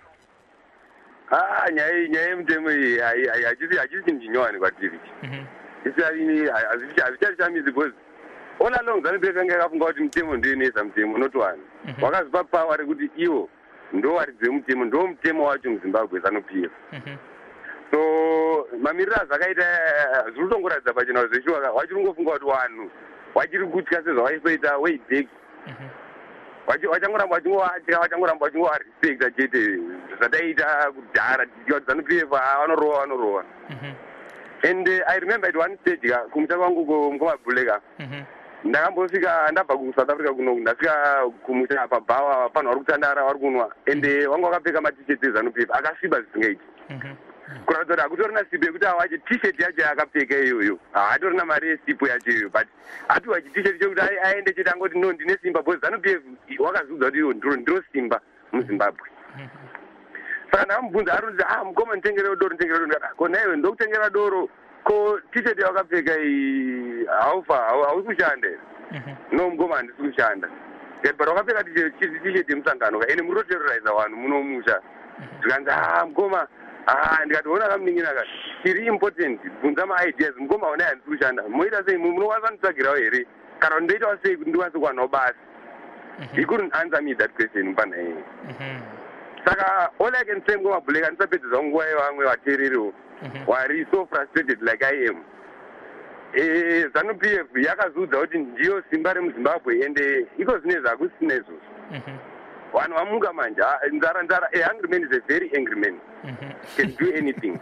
Ah, nyaya nyaya yemutemo iyi hachisi hachisi chinhu chinyowani kwatiri. Hazvichachamizi because all along ZANU-P F yanga yakafunga kuti mutemo ndiyo inesa mutemo, not one. Wakazipa pawa rekuti iwo ndo waridze mutemo, ndo mutemo wacho muZimbabwe ZANU-P F. So mamiriro azvakaita zviri kutongoratidza pachena zveshuwa wachiri kungofunga kuti vanhu wachiri kutya sezvawaisoita way back. Wachangoramba wachingowatya, wachangoramba wachingowarespecta chete zvataita kudhara tichiti ZANU-P F vanorova vanorova. And uh, I remember at one stage kumuta kwangu kumabhuleka ndakambosvika ndabva kuSouth Africa kuno ndasvika kumuta pabhawa panhu vari kutandara vari kunwa, and wanga wakapfeka matisheti eZANU-P F akasviba zvisingaiti. Kuratidza kuti hakutorina sipo yekuti awache tisheti yacho yakapfeka iyoyo, haatorina mari yesipo yacho iyoyo, but apiwa chitisheti chekuti aende chete angoti no ndine simba, because ZANU-P F wakazviudza kuti iyo ndiro simba muZimbabwe. Saka ndakamubvunza aronzi ah mukoma nditengere doro nditengere doro, ko naiwe ndokutengera doro, ko tisheti yakapfeka iyi haufa hausi kushanda here. No mukoma handisi kushanda, but wakapfeka tisheti yemusangano ene muri kuterroriza vanhu munomusha. Tikanzi ah mukoma, ah ndikatoona kamuningira kati chiri important bvunza maideas, mukoma ona handisi kushanda, moita sei, munokwanisa kunditsvagirawo here kana ndoitawo sei kuti ndikwanise kuwanawo basa? He couldn't answer me that question panai. Saka all I can say mukoma Bhuleka ndisapedzeza nguva yevamwe vateereriwo wari so frustrated like I am. Eh, ZANU-P F yakazudza kuti ndiyo simba remuZimbabwe, ende iko zvinezvi hakusina izvozvo. Vanhu vamuka manje, nzara nzara, a hungry man is a very angry man. Can do anything.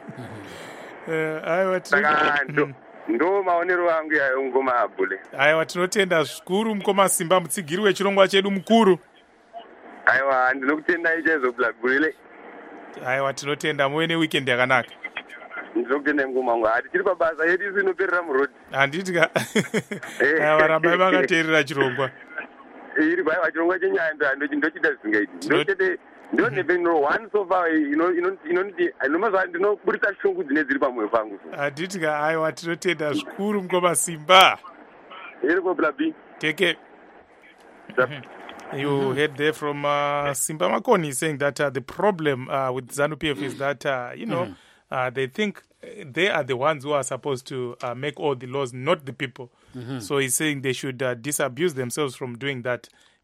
Saka ndo maonero angu yayo mukoma Bhule. Aiwa, tinotenda zvikuru mukoma Simba, mutsigiri wechirongwa chedu mukuru. Aiwa, ndinokutendai chaizvo Bhule. Aiwa, tinotenda, muve neweekend yakanaka. Ndinokutendai mukoma wangu, hati tiri pabasa yedu isu inoperera murodhi. Handiti ka. Aiwa, rambai vakateerera chirongwa. Iri baiwa chirongwa chenyanda ndochita zvisingaiti. Ndochete ndoneveno one so far inoniti nomazuva ndinoburitsa shungu dzine dziri pamwoyo pangu. Handiti ka. Aiwa, tinotenda zvikuru mukoma Simba. Iri ko Blabi. Take care. You heard there from uh, Simba Makoni saying that uh, the problem uh, with ZANU-P F is that, uh, you know, mm-hmm. uh, they think they are the ones who are supposed to uh, make all the laws, not the people. Mm-hmm. So he's saying they should uh, disabuse themselves from doing that.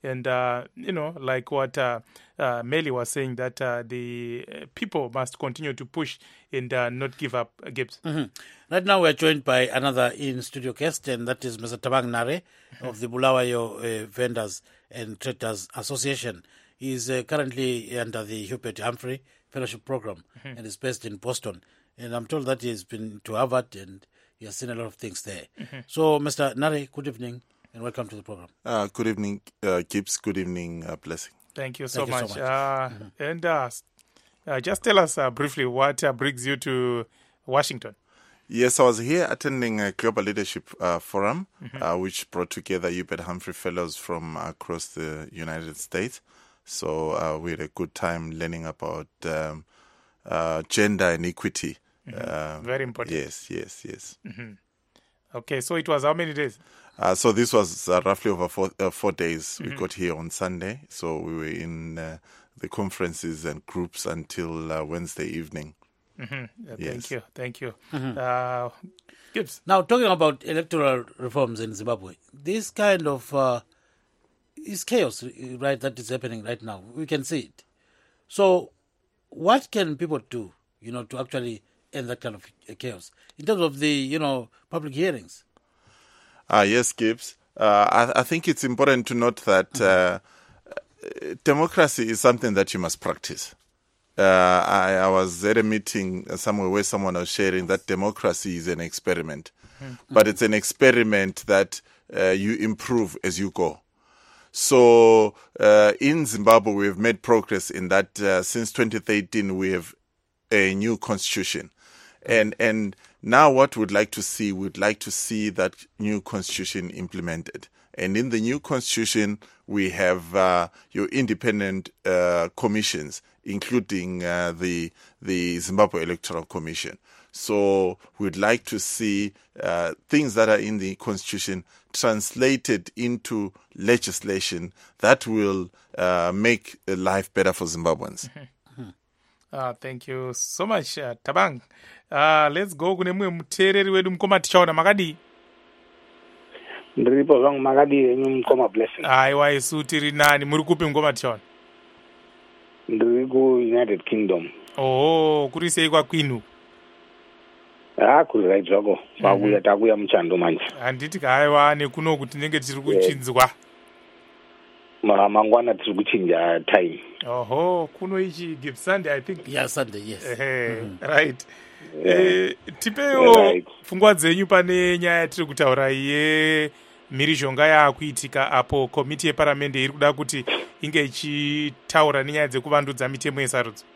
And, uh, you know, like what uh, uh, Meli was saying, that uh, the uh, people must continue to push and uh, not give up, uh, Gibbs. Mm-hmm. Right now, we're joined by another in-studio guest, and that is Mister Thabang Nare of the Bulawayo uh, Vendors and Traders Association. He is uh, currently under the Hubert Humphrey Fellowship Program mm-hmm. and is based in Boston. And I'm told that he has been to Harvard and he has seen a lot of things there. Mm-hmm. So, Mister Nare, good evening and welcome to the program. Uh, good evening, uh, Gibbs. Good evening, uh, Blessing. Thank you so Thank you much. so much. Uh, mm-hmm. And uh, uh, just tell us uh, briefly what uh, brings you to Washington. Yes, I was here attending a Global Leadership uh, Forum, mm-hmm. uh, which brought together Hubert Humphrey Fellows from across the United States. So uh, we had a good time learning about um, uh, gender and equity. Mm-hmm. Um, Very important. Yes, yes, yes. Mm-hmm. Okay, so it was how many days? Uh, so this was uh, roughly over four, uh, four days. Mm-hmm. We got here on Sunday, so we were in uh, the conferences and groups until uh, Wednesday evening. Mm-hmm. Uh, Yes. Thank you, thank you. Mm-hmm. Uh, Gibbs. Now, talking about electoral reforms in Zimbabwe, this kind of uh, is chaos, right, that is happening right now. We can see it. So what can people do, you know, to actually end that kind of chaos in terms of the, you know, public hearings? Uh, yes, Gibbs. Uh, I, I think it's important to note that uh, democracy is something that you must practice. Uh, I, I was at a meeting somewhere where someone was sharing that democracy is an experiment, mm-hmm. but it's an experiment that uh, you improve as you go. So uh, in Zimbabwe, we have made progress in that uh, since twenty thirteen, we have a new constitution. And and now what we'd like to see, we'd like to see that new constitution implemented. And in the new constitution, we have uh, your independent uh, commissions, including uh, the the Zimbabwe Electoral Commission. So we'd like to see uh, things that are in the constitution translated into legislation that will uh, make life better for Zimbabweans. Mm-hmm. Uh, thank you so much, uh, Thabang. Uh, let's go kune mumwe muteereri wedu mukoma tichaona makadii. Ndiripo zvangu makadii henyu mukoma Blessing. Aiwa isu tiri nani, muri kupi mukoma tichaona? Ndiri ku-United Kingdom. Oh, kuri sei kwakwinu? Ah, kuri right zvako. Vakuya takuya muchando manje. Handiti kaiwa nekunoku tinenge tiri kuchinzwa. Mangwana tiri kuchinja time. Oho, kuno ichi Gibbs Sunday, I think. Yeah, Sunday, yes. Uh, mm-hmm. Right. Yeah. Eh, tipewo right. Pfungwa dzenyu pane nyaya yatiri kutaura iye mhirizhonga yaakuitika apo komiti yeparamende iri kuda kuti inge ichitaura nenyaya dzekuvandudza mitemo yesarudzo.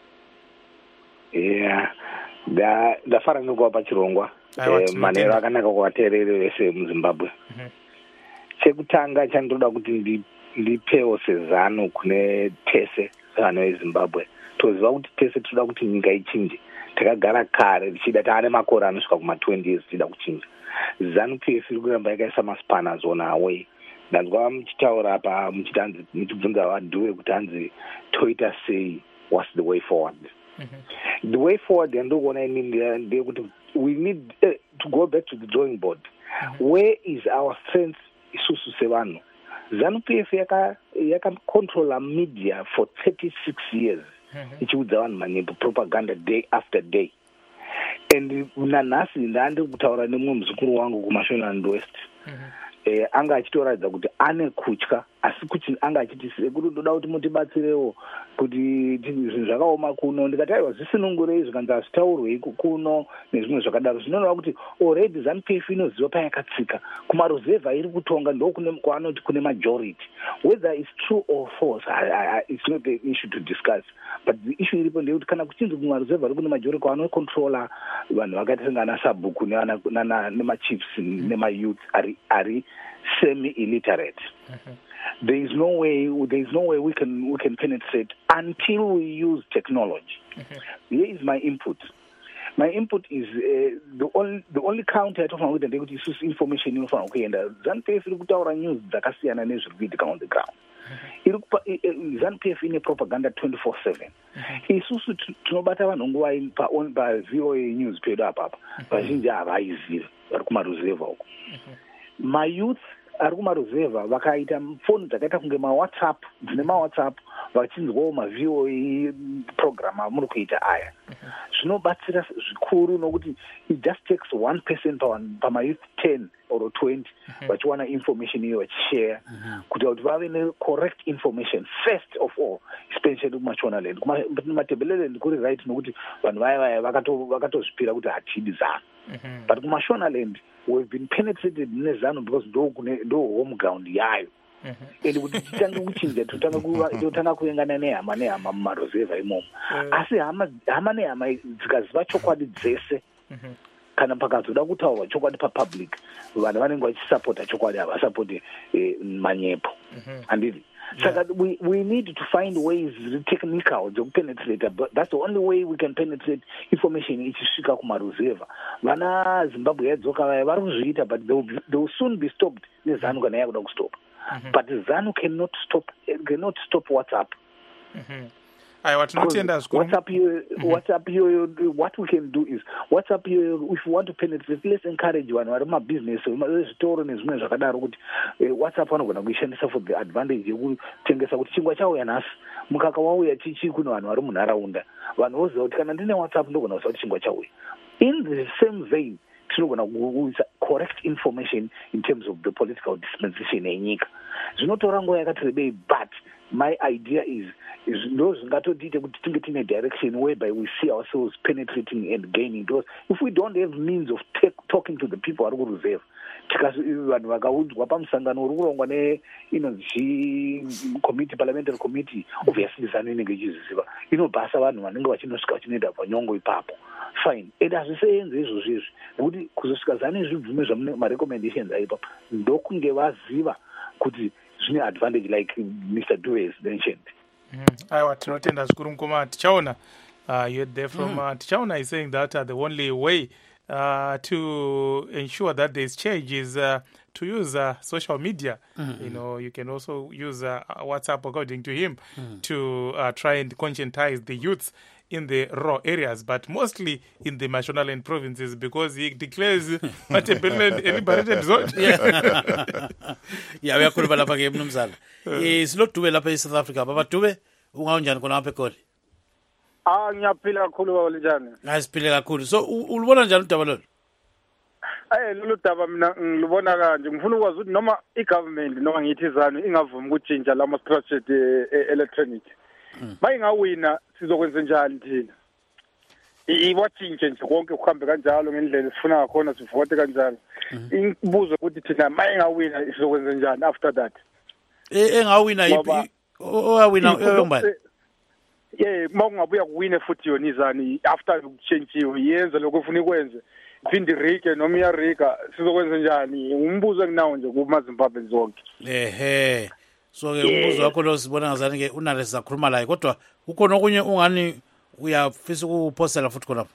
Yeah. Da ndafara nekuwapa chirongwa. Eh, manero akanaka kuvateereri vese muZimbabwe. Mm-hmm. Chekutanga chandoda kuti ndi ndipewo sezano kune tese vana veZimbabwe. Toziva kuti tese toda kuti nyika ichinje. Takagara kare tichida taane makore anosvika kuma twenty years tichida kuchinja. ZANU-P F iri kuramba yakaisa maspanners on our way. Ndanzwa muchitaura apa muchitanzi muchibvunza vadhuwe kuti hanzi toita sei, what's the way forward. Mm-hmm. The way forward yandokuona inini ndeyekuti we need uh, to go back to the drawing board. Mm-hmm. Where is our strength isusu sevanhu? ZANU-P F yaka yakacontrola media for thirty-six years. Ichiudza vanhu manyepo propaganda day after day. And nanhasi ndaandiri kutaura nemumwe muzukuru wangu kuMashonaland West. Mm-hmm. Eh, anga achitoratidza kuti ane kutya, asi kuti anga achiti sekuru ndoda kuti mutibatsirewo kuti zvinhu zvakaoma kuno. Ndikati aiwa zvisinongorei zvikanzi hazvitaurwei kuno nezvimwe zvakadaro. Zvinonova kuti already ZANU-P F inoziva payakatsika. Kumaruzevha iri kutonga ndo kwaanoti kune majority. Whether it's true or false, I, I, it's not the issue to discuss. But the issue iripo ndeyekuti kana kuchinzi kumaruzevha iri kune majority kwanocontrola vanhu vakaita sengana Sabhuku nemachiefs nemayouth ari ari semi-illiterate. Mm-hmm. There is no way. There is no way we can we can penetrate until we use technology. Mm-hmm. Here is my input. My input is uh, the only the only counter to find that you use information in front of you. And ZANU-P F is our news dakasiyana nezvirikuitika on the ground. ZANU-P F ine propaganda twenty-four seven. Isusu tinobata vanhu nguva pa on pa V O A news pedu apa apa. Vazhinji havaizivi vari kumaruzevha uko. My youth ari kumaruzevha vakaita foni dzakaita kunge mawhatsapp dzine mawhatsapp vachinzwawo mav o a program amuri kuita aya zvinobatsira zvikuru nokuti it just takes one person pamayouth ten or twenty vachiwana information iyo vachishare kuita kuti vave necorrect information first of all, especially kumachonaland. Kumatebeleland kuri right nokuti vanhu vaya vaya vakatozvipira kuti hatidi zanu, but kumashonaland we've been penetrated nezanu because ndo home ground yayo. And kuti titange kuchinja totanga kuengana nehama nehama mumaruzevha imomo, asi hama nehama dzikaziva chokwadi dzese kana pakazoda kutaurwa chokwadi papublic vanhu vanenge vachisapota chokwadi havasapoti manyepo handiti. Saka we, we need to find ways technical dzekupenetrate, but that's the only way we can penetrate information ichisvika kumaruzevha. Vana Zimbabwe yadzoka vaya vari kuzviita, but they will, be, they will soon be stopped nezanu kana yakuda kustopa. But ZANU cannot stop cannot stop WhatsApp. Mm-hmm. Aye, what not WhatsApp here, mm-hmm. WhatsApp here, what we can do is WhatsApp here, if you want to penetrate, let's encourage one or my business store and as much as WhatsApp vanogona kuishandisa for the advantage yekutengesa kuti chingwa chauya nhasi mukaka wauya chichi kuno vanhu vari munharaunda vanhu voziva kuti kana ndine WhatsApp ndogona kuziva kuti chingwa chauya. In the same vein, tinogona kuisa correct information in terms of the political dispensation yenyika. Zvinotora nguva yakati rebei, but my idea is is ndo zvingatodiite kuti tinge tine direction whereby we see ourselves penetrating and gaining those. If we don't have means of take, talking to the people vari kuruzevha, tikazi vanhu vakaudzwa pamusangano uri kurongwa neinonzi committee parliamentary committee, obviously ZANU inenge ichiziva inobhasa vanhu vanenge vachinosvika vachinoenda panyongo ipapo. Fine, it hazvisenze izvozvo izvi nekuti kuzosvika ZANU zvibvume zvamarecommendations aipapo ndokunge vaziva kuti zvine advantage like Mister Dube has mentioned. Aiwa, tinotenda zvikuru mukoma. Tichaona, uh, you heard there from uh, Tichaona is saying that uh, the only way uh, to ensure that there is change is uh, to use uh, social media. Mm-hmm. You know, you can also use uh, WhatsApp, according to him, mm-hmm. to uh, try and conscientize the youths in the raw areas, but mostly in the Mashonaland provinces, because he declares Matebeleland a liberated zone. Yeah, we are going to be able to It's not too well up in South Africa, but Tube, ungaunjani kona hape kodi? Ah, ngiyapila kakhulu walijani. Ngiyapila kakhulu. So ulibona njani udaba lolu? Eh, lolu daba mina ngilubona kanje. Ngifuna ukwazi ukuthi noma igovernment noma ngithi ZANU ingavumi ukutshintsha lama structured electronic. Mayingawina sizokwenza njani thina? Iwatshintshe nje konke kuhambe kanjalo ngendlela sifuna ngakhona sivote kanjalo. Ingibuzo ukuthi thina mayingawina sizokwenza njani after that? Eh engawina yipi? Owawina oyongibani? Yeah, makungabuya kuwine futhi yona izani after ukutshentshiwe yenza lokho ufuna ikwenze. Phindi rike noma iyarika sizokwenza njani? Umbuzo enginawo nje kuma Zimbabwe zonke. Ehe. So ke umbuzo wakho lo sibona ngazani ke unale sizakhuluma la kodwa ukhona okunye ungani uyafisa ukuphosela futhi khona.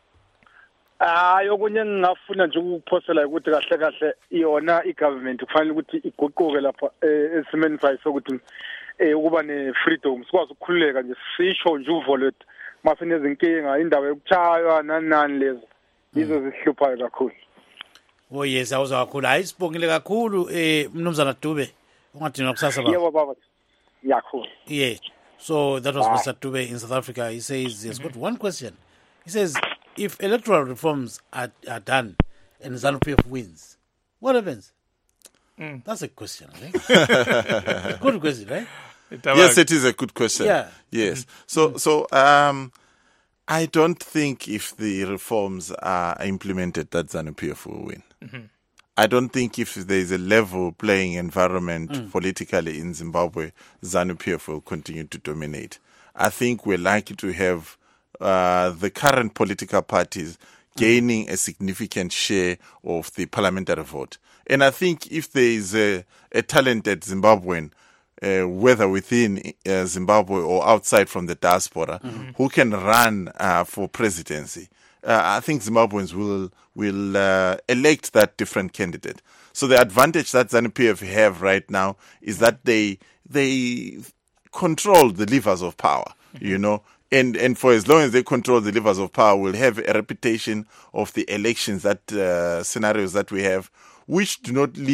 Hayi okunye ngingafuna nje ukuphosela ukuthi kahle kahle iyona igovernment kufanele ukuthi iguquke lapha esimeni fayi sokuthi eh ukuba ne freedom sikwazi ukukhululeka nje sisho nje uvolet masenezinkinga indawo yokuchaywa nani nani lezo izo zihluphayo kakhulu. Oh yes, awuzwa kakhulu. Hayi sibongile kakhulu eh Mnumzana Dube. Ungadina kusasa ba. Yebo baba. Yakhulu. Yeah. So that was Mister Dube in South Africa. He says he's got one question. He says if electoral reforms are, are done and ZANU-P F wins, what happens? Mm. That's a question, I think. Good question, right? Yes, it is a good question. Yeah. Yes. So, mm. so um, I don't think if the reforms are implemented that ZANU-P F will win. Mm-hmm. I don't think if there is a level playing environment mm. politically in Zimbabwe, ZANU-P F will continue to dominate. I think we're likely to have uh, the current political parties gaining a significant share of the parliamentary vote. And I think if there is a, a talented Zimbabwean, uh, whether within uh, Zimbabwe or outside from the diaspora, mm-hmm. who can run uh, for presidency, uh, I think Zimbabweans will will uh, elect that different candidate. So the advantage that ZANU-P F have right now is that they they control the levers of power, mm-hmm. you know. And and for as long as they control the levers of power, we'll have a reputation of the elections, that uh, scenarios that we have, which do not leave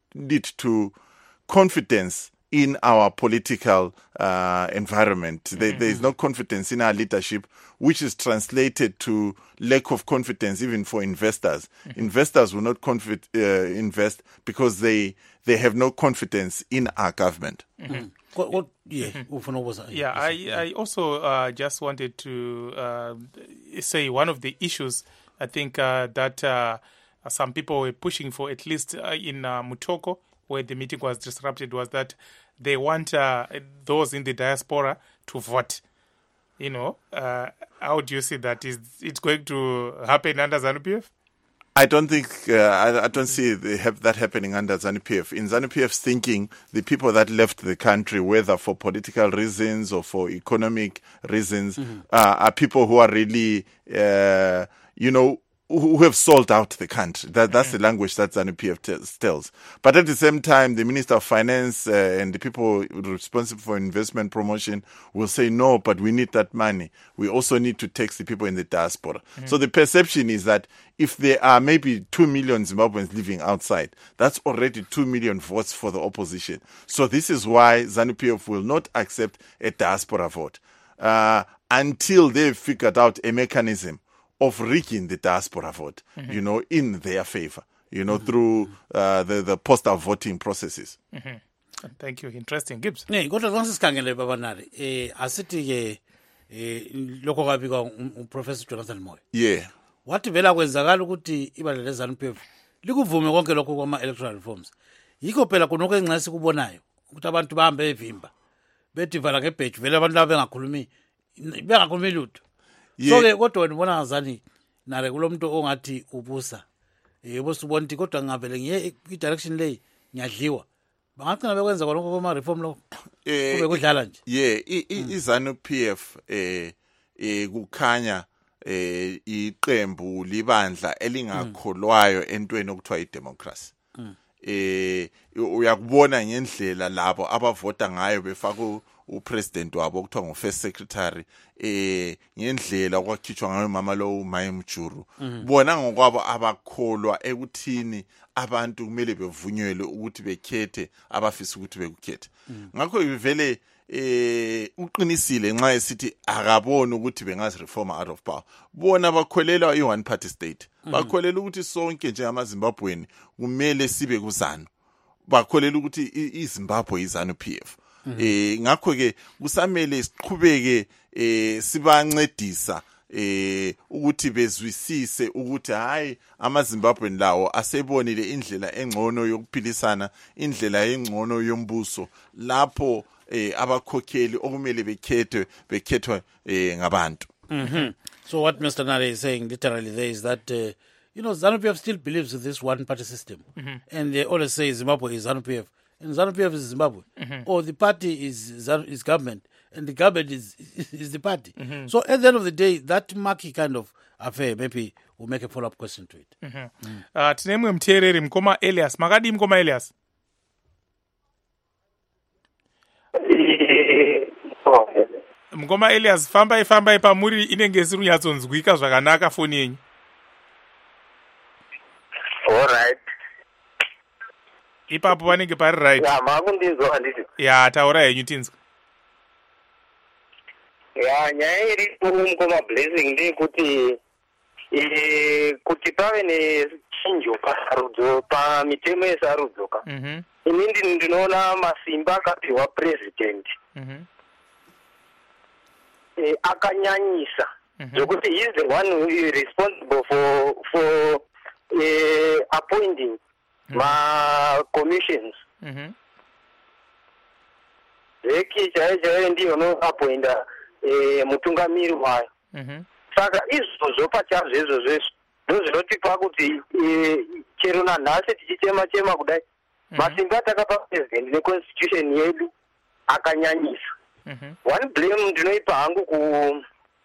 lead to confidence in our political uh, environment. Mm-hmm. There, there is no confidence in our leadership, which is translated to lack of confidence even for investors. Mm-hmm. Investors will not confi- uh, invest because they they have no confidence in our government. Mm-hmm. What, what, yeah, mm-hmm. yeah. I, I also uh, just wanted to uh, say one of the issues I think uh, that uh, some people were pushing for, at least uh, in uh, Mutoko, where the meeting was disrupted, was that they want uh, those in the diaspora to vote. You know, uh, how do you see that? Is it going to happen under ZANU P F? I don't think, uh, I, I don't see the, have that happening under ZANU P F. In ZANU P F's thinking, the people that left the country, whether for political reasons or for economic reasons, mm-hmm. uh, are people who are really, uh, you know, who have sold out the country. That, that's the language that ZANU P F tells, tells. But at the same time, the Minister of Finance uh, and the people responsible for investment promotion will say, no, but we need that money. We also need to tax the people in the diaspora. Mm-hmm. So the perception is that if there are maybe two million Zimbabweans living outside, that's already two million votes for the opposition. So this is why ZANU P F will not accept a diaspora vote uh, until they've figured out a mechanism of rigging the diaspora vote, mm-hmm. you know, in their favor, you know, mm-hmm. through uh, the, the postal voting processes. Mm-hmm. Thank you. Interesting. Gibbs. Ne, kodwa zonke sikhangele babanari. Eh asithi ke eh lokho kwabika uProfessor Jonathan Moyo. Yeah. Wathi vela kwenzakala ukuthi ibandla leZANU P F likuvume konke lokho kwama electoral reforms. Yikho phela kunoko engcesi kubonayo ukuthi abantu bahambe evimba. Bethi vala ngebheju vele abantu laba bengakhulumi bengakhulumi lutho. So ke kodwa wena ubona ngazani nare kulomuntu ongathi ubusa yebo sibona ukuthi kodwa ngavele ngiye i direction leyi ngiyadliwa bangacina bekwenza konke kuma reform lo kube kudlala nje yeah iZANU P F eh eh kukhanya eh iqembu libandla elingakholwayo entweni okuthiwa idemocracy eh uyakubona ngendlela labo abavota ngayo befaka upresident wabo okuthiwa ngo-first secretary eh ngendlela kwakhitshwa ngayo mama lo Maye Mjuru bona ngokwabo abakholwa ekuthini abantu kumele bevunyelwe ukuthi bekhethe abafisa ukuthi bekukhethe ngakho vele eh uqinisile nxa esithi akabona ukuthi bengazi reform out of power bona bakholelwa i one party state bakholela ukuthi sonke nje amaZimbabweni kumele sibe kuzanu bakholela ukuthi iZimbabwe iZANU P F eh ngakho ke kusamele siqhubeke eh sibancedisa eh ukuthi bezwisise ukuthi hayi amaZimbabweni lawo asebonile indlela engcono yokuphilisana indlela engcono yombuso lapho eh abakhokheli okumele bekhethwe bekhethwa eh ngabantu. Mhm. So what Mister Nare is saying literally there is that uh, you know ZANU P F still believes in this one party system mm-hmm. and they always say Zimbabwe is ZANU P F and ZANU P F is Zimbabwe mm-hmm. or the party is ZANU, is government and the government is is the party. Mm-hmm. So at the end of the day that murky kind of affair maybe we'll make a follow up question to it. Mhm. Mm. Uh tinemwe mthereri mkoma Elias makadi mkoma Elias. Mkoma Elias famba ifamba ipamuri inenge ziri unyatsonzwika zvakanaka foni yenyu. All right. Ipapo vanenge pari right. Ya makundinzwa handiti. Ya taura yenyu tinzwa. Ya nyaya iri mukoma blessing ndekuti eh kuti pave nechinjo pasarudzo pamitemo yesarudzoka. Mhm. Inini ndinoona masimba akapiwa president. Mhm. Eh akanyanyisa. Zvokuti he is the one who is responsible for for uh, appointing mm-hmm. ma commissions. Mhm. Zeki chaiye chaiye ndiyo no appointa eh mutungamiri wayo. Mhm. Saka izvo pachazvo izvo zvesvo ndozvinotipa kuti chero nanhasi tichichema chema kudai masimba takapa president neconstitution yedu akanyanyisa. Mhm. One blame ndinoipa hangu ku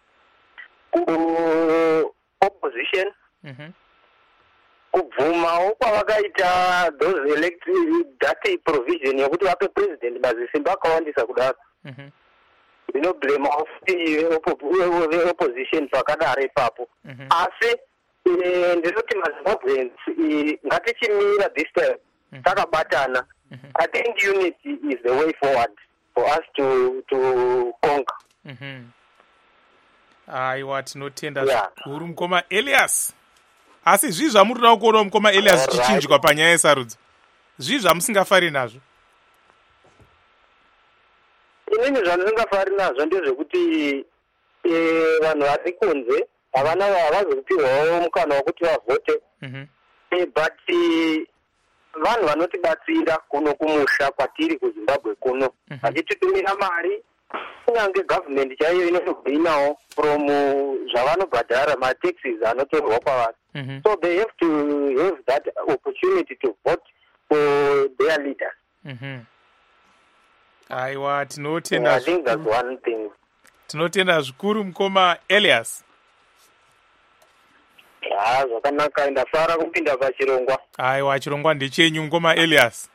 ku opposition. Mhm. Kubvumawo kwavakaita those elected that provision yokuti vape president mazisimba akawandisa kudaro. Mhm. Ndino blame of the opposition pakadaro ipapo. Asi ndinoti maZimbabweans ngatichimira this time takabatana. I think unity is the way forward for us to to conquer. Mhm. Aiwa tinotenda Yeah. zvikuru mukoma Elias. Asi zvii zvamurikuda kuona mukoma Elias Alright. zvichinjwa panyaya yesarudzo? Zvii zvamusingafari nazvo? Inini zvandisingafari nazvo ndezvekuti eh, vanhu vari kunze havana havazopiwawo mukana wekuti vavhote. Mhm. Eh, but eh, vanhu vanotibatsira kuno kumusha kwatiri kuZimbabwe kuno vachititumira mari kunyange government chaiyo inotobhinawo from zvavanobhadhara mataxes anotorwa kwavanhu. Mhm. So they have to have that opportunity to vote for their leaders. Mhm. Aiwa So tinotenda I think that's zvikuru. one thing. Tinotenda zvikuru mukoma Elias. Ah, zvakanaka ndafara kupinda pachirongwa. Aiwa chirongwa ndechenyu mukoma Elias.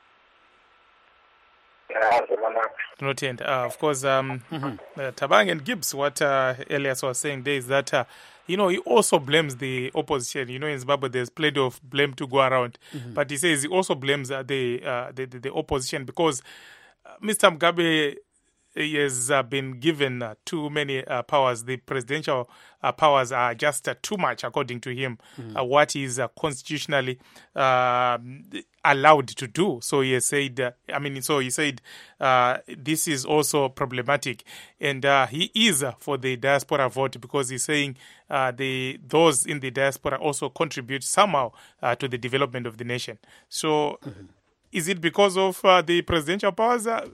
Ah, zvakanaka. Tinotenda. Uh, of course, um, uh, Tabang and Gibbs, what uh, Elias was saying there is that, uh, you know, he also blames the opposition. You know, in Zimbabwe, there's plenty of blame to go around. But he says he also blames uh, the, uh, the, the the opposition because uh, Mister Mugabe he has uh, been given uh, too many uh, powers. The presidential uh, powers are just uh, too much, according to him, uh, what is uh, constitutionally uh, allowed to do. So he has said, uh, I mean, so he said uh, this is also problematic. And uh, he is uh, for the diaspora vote because he's saying uh, the those in the diaspora also contribute somehow uh, to the development of the nation. So is it because of uh, the presidential powers? Uh,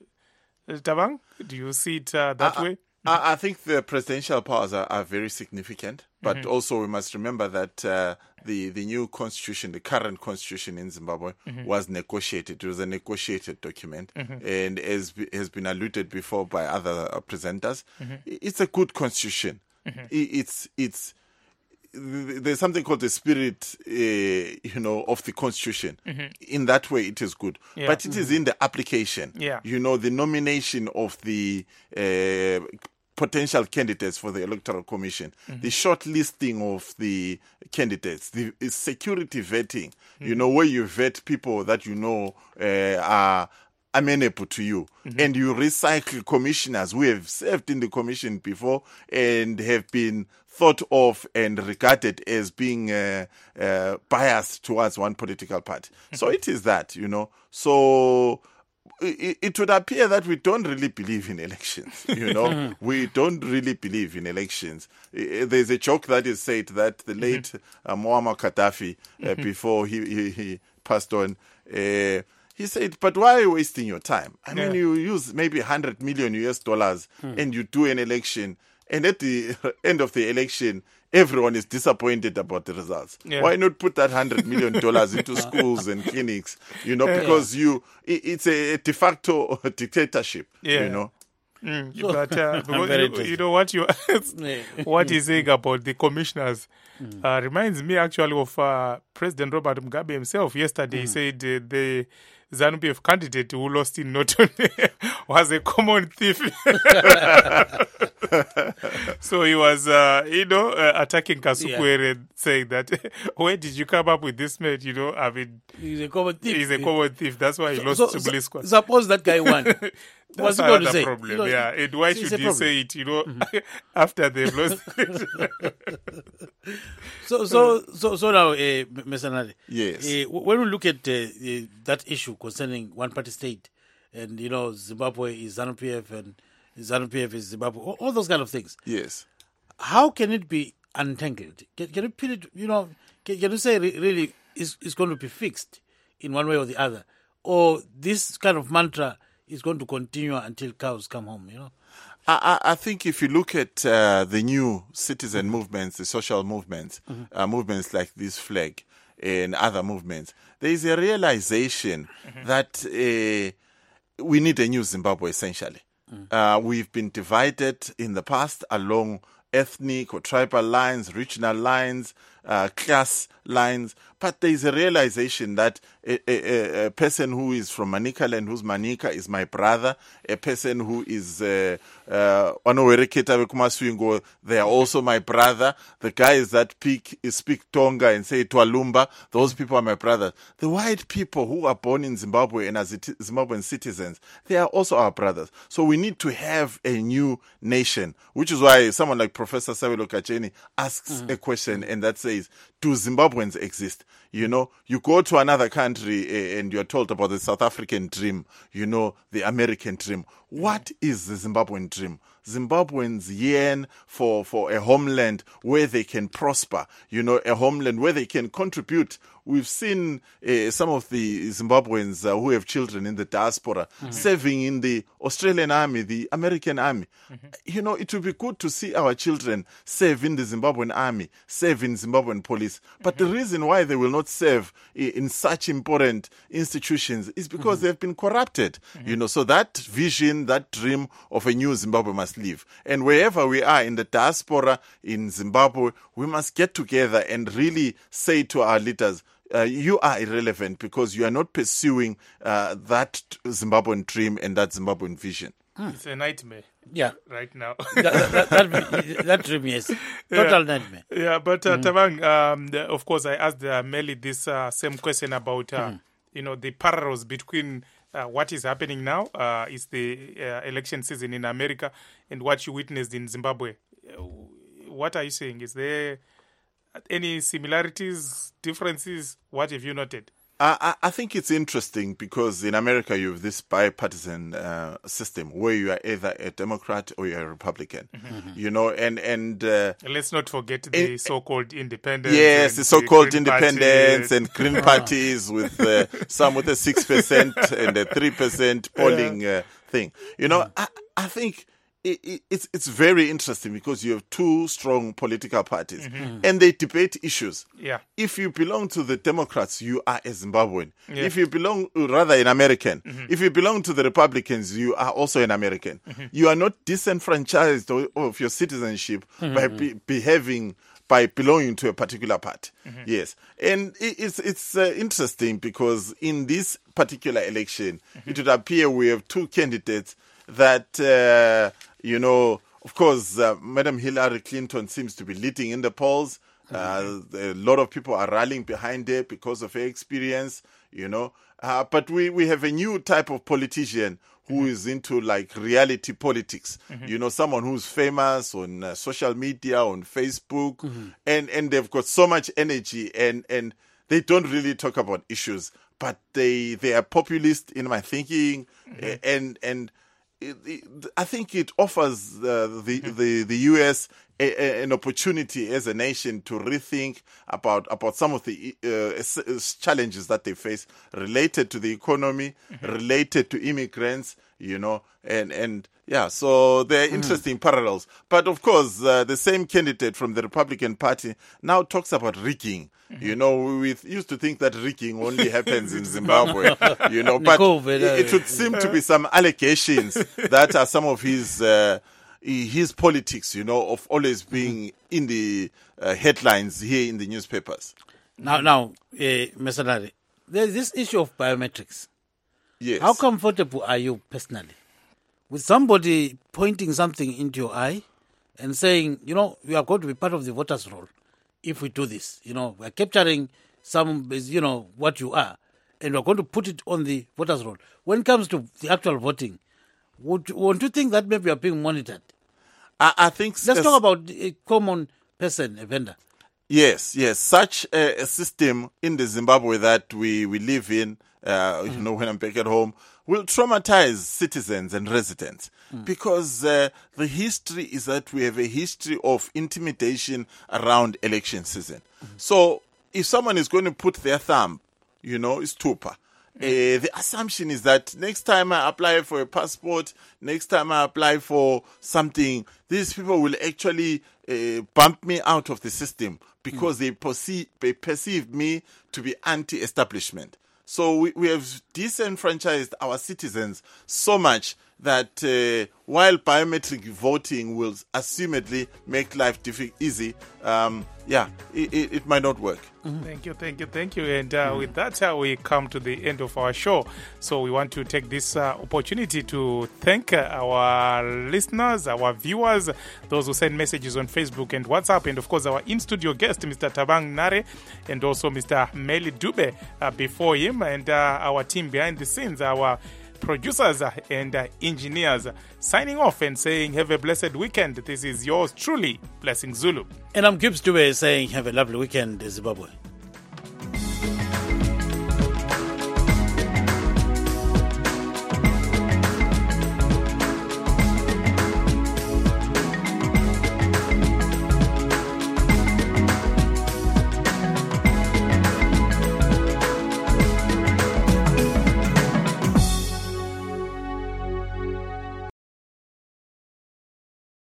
Tabang, do you see it uh, that I, way? I, I think the presidential powers are, are very significant, but mm-hmm. also we must remember that uh, the, the new constitution, the current constitution in Zimbabwe, mm-hmm. was negotiated. It was a negotiated document, mm-hmm. and as be, has been alluded before by other uh, presenters, mm-hmm. it's a good constitution. Mm-hmm. It, it's it's there's something called the spirit, uh, you know, of the constitution. Mm-hmm. In that way, it is good. Yeah. But it mm-hmm. is in the application. Yeah. You know, the nomination of the uh, potential candidates for the Electoral Commission, mm-hmm. the shortlisting of the candidates, the security vetting, mm-hmm. you know, where you vet people that you know uh, are amenable to you. Mm-hmm. And you recycle commissioners who have served in the commission before and have been thought of and regarded as being uh, uh, biased towards one political party. Mm-hmm. So it is that, you know. So it, it would appear that we don't really believe in elections, you know. We don't really believe in elections. There's a joke that is said that the late uh, Muammar Gaddafi, uh, mm-hmm. before he, he, he passed on, uh, he said, but why are you wasting your time? I mean, yeah. you use maybe one hundred million U S dollars mm. and you do an election, and at the end of the election, everyone is disappointed about the results. Yeah. Why not put that one hundred million dollars into schools and clinics? You know, because yeah. you it, it's a de facto dictatorship, yeah. you know. Mm, but uh, because, you, you know what you what he's saying about the commissioners mm. uh, reminds me actually of uh, President Robert Mugabe himself. Yesterday, mm. he said uh, the ZANU P F candidate who lost in Norton was a common thief. So he was, uh, you know, uh, attacking Kasukwere yeah. and saying that, where did you come up with this man? You know, I mean, he's a common thief. He's a common thief. That's why he so, lost so, to so, Bliss Squad. Suppose that guy won. That's another say? problem, you know, yeah. And why should you say it, you know, mm-hmm. after they've lost? so, so, so, so now, uh, Mister Nali, yes. Uh, when we look at uh, uh, that issue concerning one-party state, and you know, Zimbabwe is ZANU P F and ZANU P F is Zimbabwe, all, all those kind of things. Yes. How can it be untangled? Can, can you put it? You know, can, can you say re- really is is going to be fixed in one way or the other, or this kind of mantra is going to continue until cows come home, you know? I, I think if you look at uh, the new citizen movements, the social movements, mm-hmm. uh, movements like this flag and other movements, there is a realization mm-hmm. that uh, we need a new Zimbabwe, essentially. Mm-hmm. Uh, we've been divided in the past along ethnic or tribal lines, regional lines, uh, class lines, but there is a realization that a, a, a person who is from Manicaland, whose Manica is my brother, a person who is uh, uh, they are also my brother. The guys that speak, speak Tonga and say Twalumba, those people are my brothers. The white people who are born in Zimbabwe and as Zimbabwean citizens, they are also our brothers. So we need to have a new nation, which is why someone like Professor Sabelo Kacheni asks mm. a question, and that says, do Zimbabweans exist? You know, you go to another country uh, and you're told about the South African dream, you know, the American dream. What is the Zimbabwean dream? Zimbabweans yearn for, for a homeland where they can prosper, you know, a homeland where they can contribute. We've seen uh, some of the Zimbabweans uh, who have children in the diaspora mm-hmm. serving in the Australian army, the American army. Mm-hmm. You know, it would be good to see our children serve in the Zimbabwean army, serve in Zimbabwean police. But mm-hmm. the reason why they will not serve in such important institutions is because mm-hmm. they've been corrupted. Mm-hmm. You know, so that vision, that dream of a new Zimbabwe must live. And wherever we are in the diaspora in Zimbabwe, we must get together and really say to our leaders, Uh, you are irrelevant because you are not pursuing uh, that Zimbabwean dream and that Zimbabwean vision. Hmm. It's a nightmare. Yeah, right now. that, that, that, that dream, yes, total yeah. nightmare. Yeah, but uh, mm. Thabang, um, the, of course, I asked uh, Melly this uh, same question about uh, mm. you know, the parallels between uh, what is happening now uh, is the uh, election season in America and what you witnessed in Zimbabwe. What are you saying? Is there any similarities, differences? What have you noted? I, I think it's interesting because in America you have this bipartisan uh, system where you are either a Democrat or you are a Republican. Mm-hmm. You know, and and uh, let's not forget the in, so-called independents. Yes, the so-called the independents and green parties with uh, some with a six percent and a three percent polling uh, thing. You know, I, I think. It, it, it's it's very interesting because you have two strong political parties mm-hmm. and they debate issues. Yeah. If you belong to the Democrats, you are a Zimbabwean. Yeah. If you belong, rather an American. Mm-hmm. If you belong to the Republicans, you are also an American. Mm-hmm. You are not disenfranchised of your citizenship mm-hmm. by be, behaving, by belonging to a particular party. Mm-hmm. Yes. And it, it's, it's uh, interesting because in this particular election, mm-hmm. it would appear we have two candidates that, uh, you know, of course, uh, Madam Hillary Clinton seems to be leading in the polls. Mm-hmm. Uh, a lot of people are rallying behind her because of her experience, you know. Uh, but we, we have a new type of politician who mm-hmm. is into like reality politics, mm-hmm. you know, someone who's famous on uh, social media, on Facebook, mm-hmm. and, and they've got so much energy and, and they don't really talk about issues, but they, they are populist in my thinking mm-hmm. and, and, It, it, I think it offers uh, the, mm-hmm. the the U S a, a, an opportunity as a nation to rethink about about some of the uh, challenges that they face related to the economy, mm-hmm. related to immigrants, you know, and and yeah, so there are interesting mm-hmm. parallels. But of course, uh, the same candidate from the Republican Party now talks about rigging. Mm-hmm. You know, we used to think that rigging only happens in Zimbabwe, you know, but it, it would seem to be some allegations that are some of his uh, his politics, you know, of always being in the uh, headlines here in the newspapers. Now, now, uh, Mercenary, there's this issue of biometrics. Yes. How comfortable are you personally with somebody pointing something into your eye and saying, you know, you are going to be part of the voters' roll if we do this? You know, we're capturing some, you know, what you are, and we're going to put it on the voters' roll. When it comes to the actual voting, would won't you think that maybe you are being monitored? I, I think... Let's talk about a common person, a vendor. Yes, yes. Such a, a system in the Zimbabwe that we, we live in, uh, mm. you know, when I'm back at home, will traumatize citizens and residents mm. because uh, the history is that we have a history of intimidation around election season. Mm. So if someone is going to put their thumb, you know, it's Tupa. Uh, the assumption is that next time I apply for a passport, next time I apply for something, these people will actually uh, bump me out of the system because mm. they, perceive, they perceive me to be anti-establishment. So we, we have disenfranchised our citizens so much that uh, while biometric voting will assumedly make life diffi- easy, um, yeah, it, it, it might not work. Mm-hmm. Thank you, thank you, thank you. And uh, mm. with that, uh, we come to the end of our show. So we want to take this uh, opportunity to thank uh, our listeners, our viewers, those who send messages on Facebook and WhatsApp, and of course our in-studio guest, Mister Tabang Nare, and also Mister Meli Dube uh, before him, and uh, our team behind the scenes, our producers and uh, engineers, signing off and saying have a blessed weekend. This is yours truly, Blessing Zulu. And I'm Gibbs Dube saying have a lovely weekend, Zimbabwe.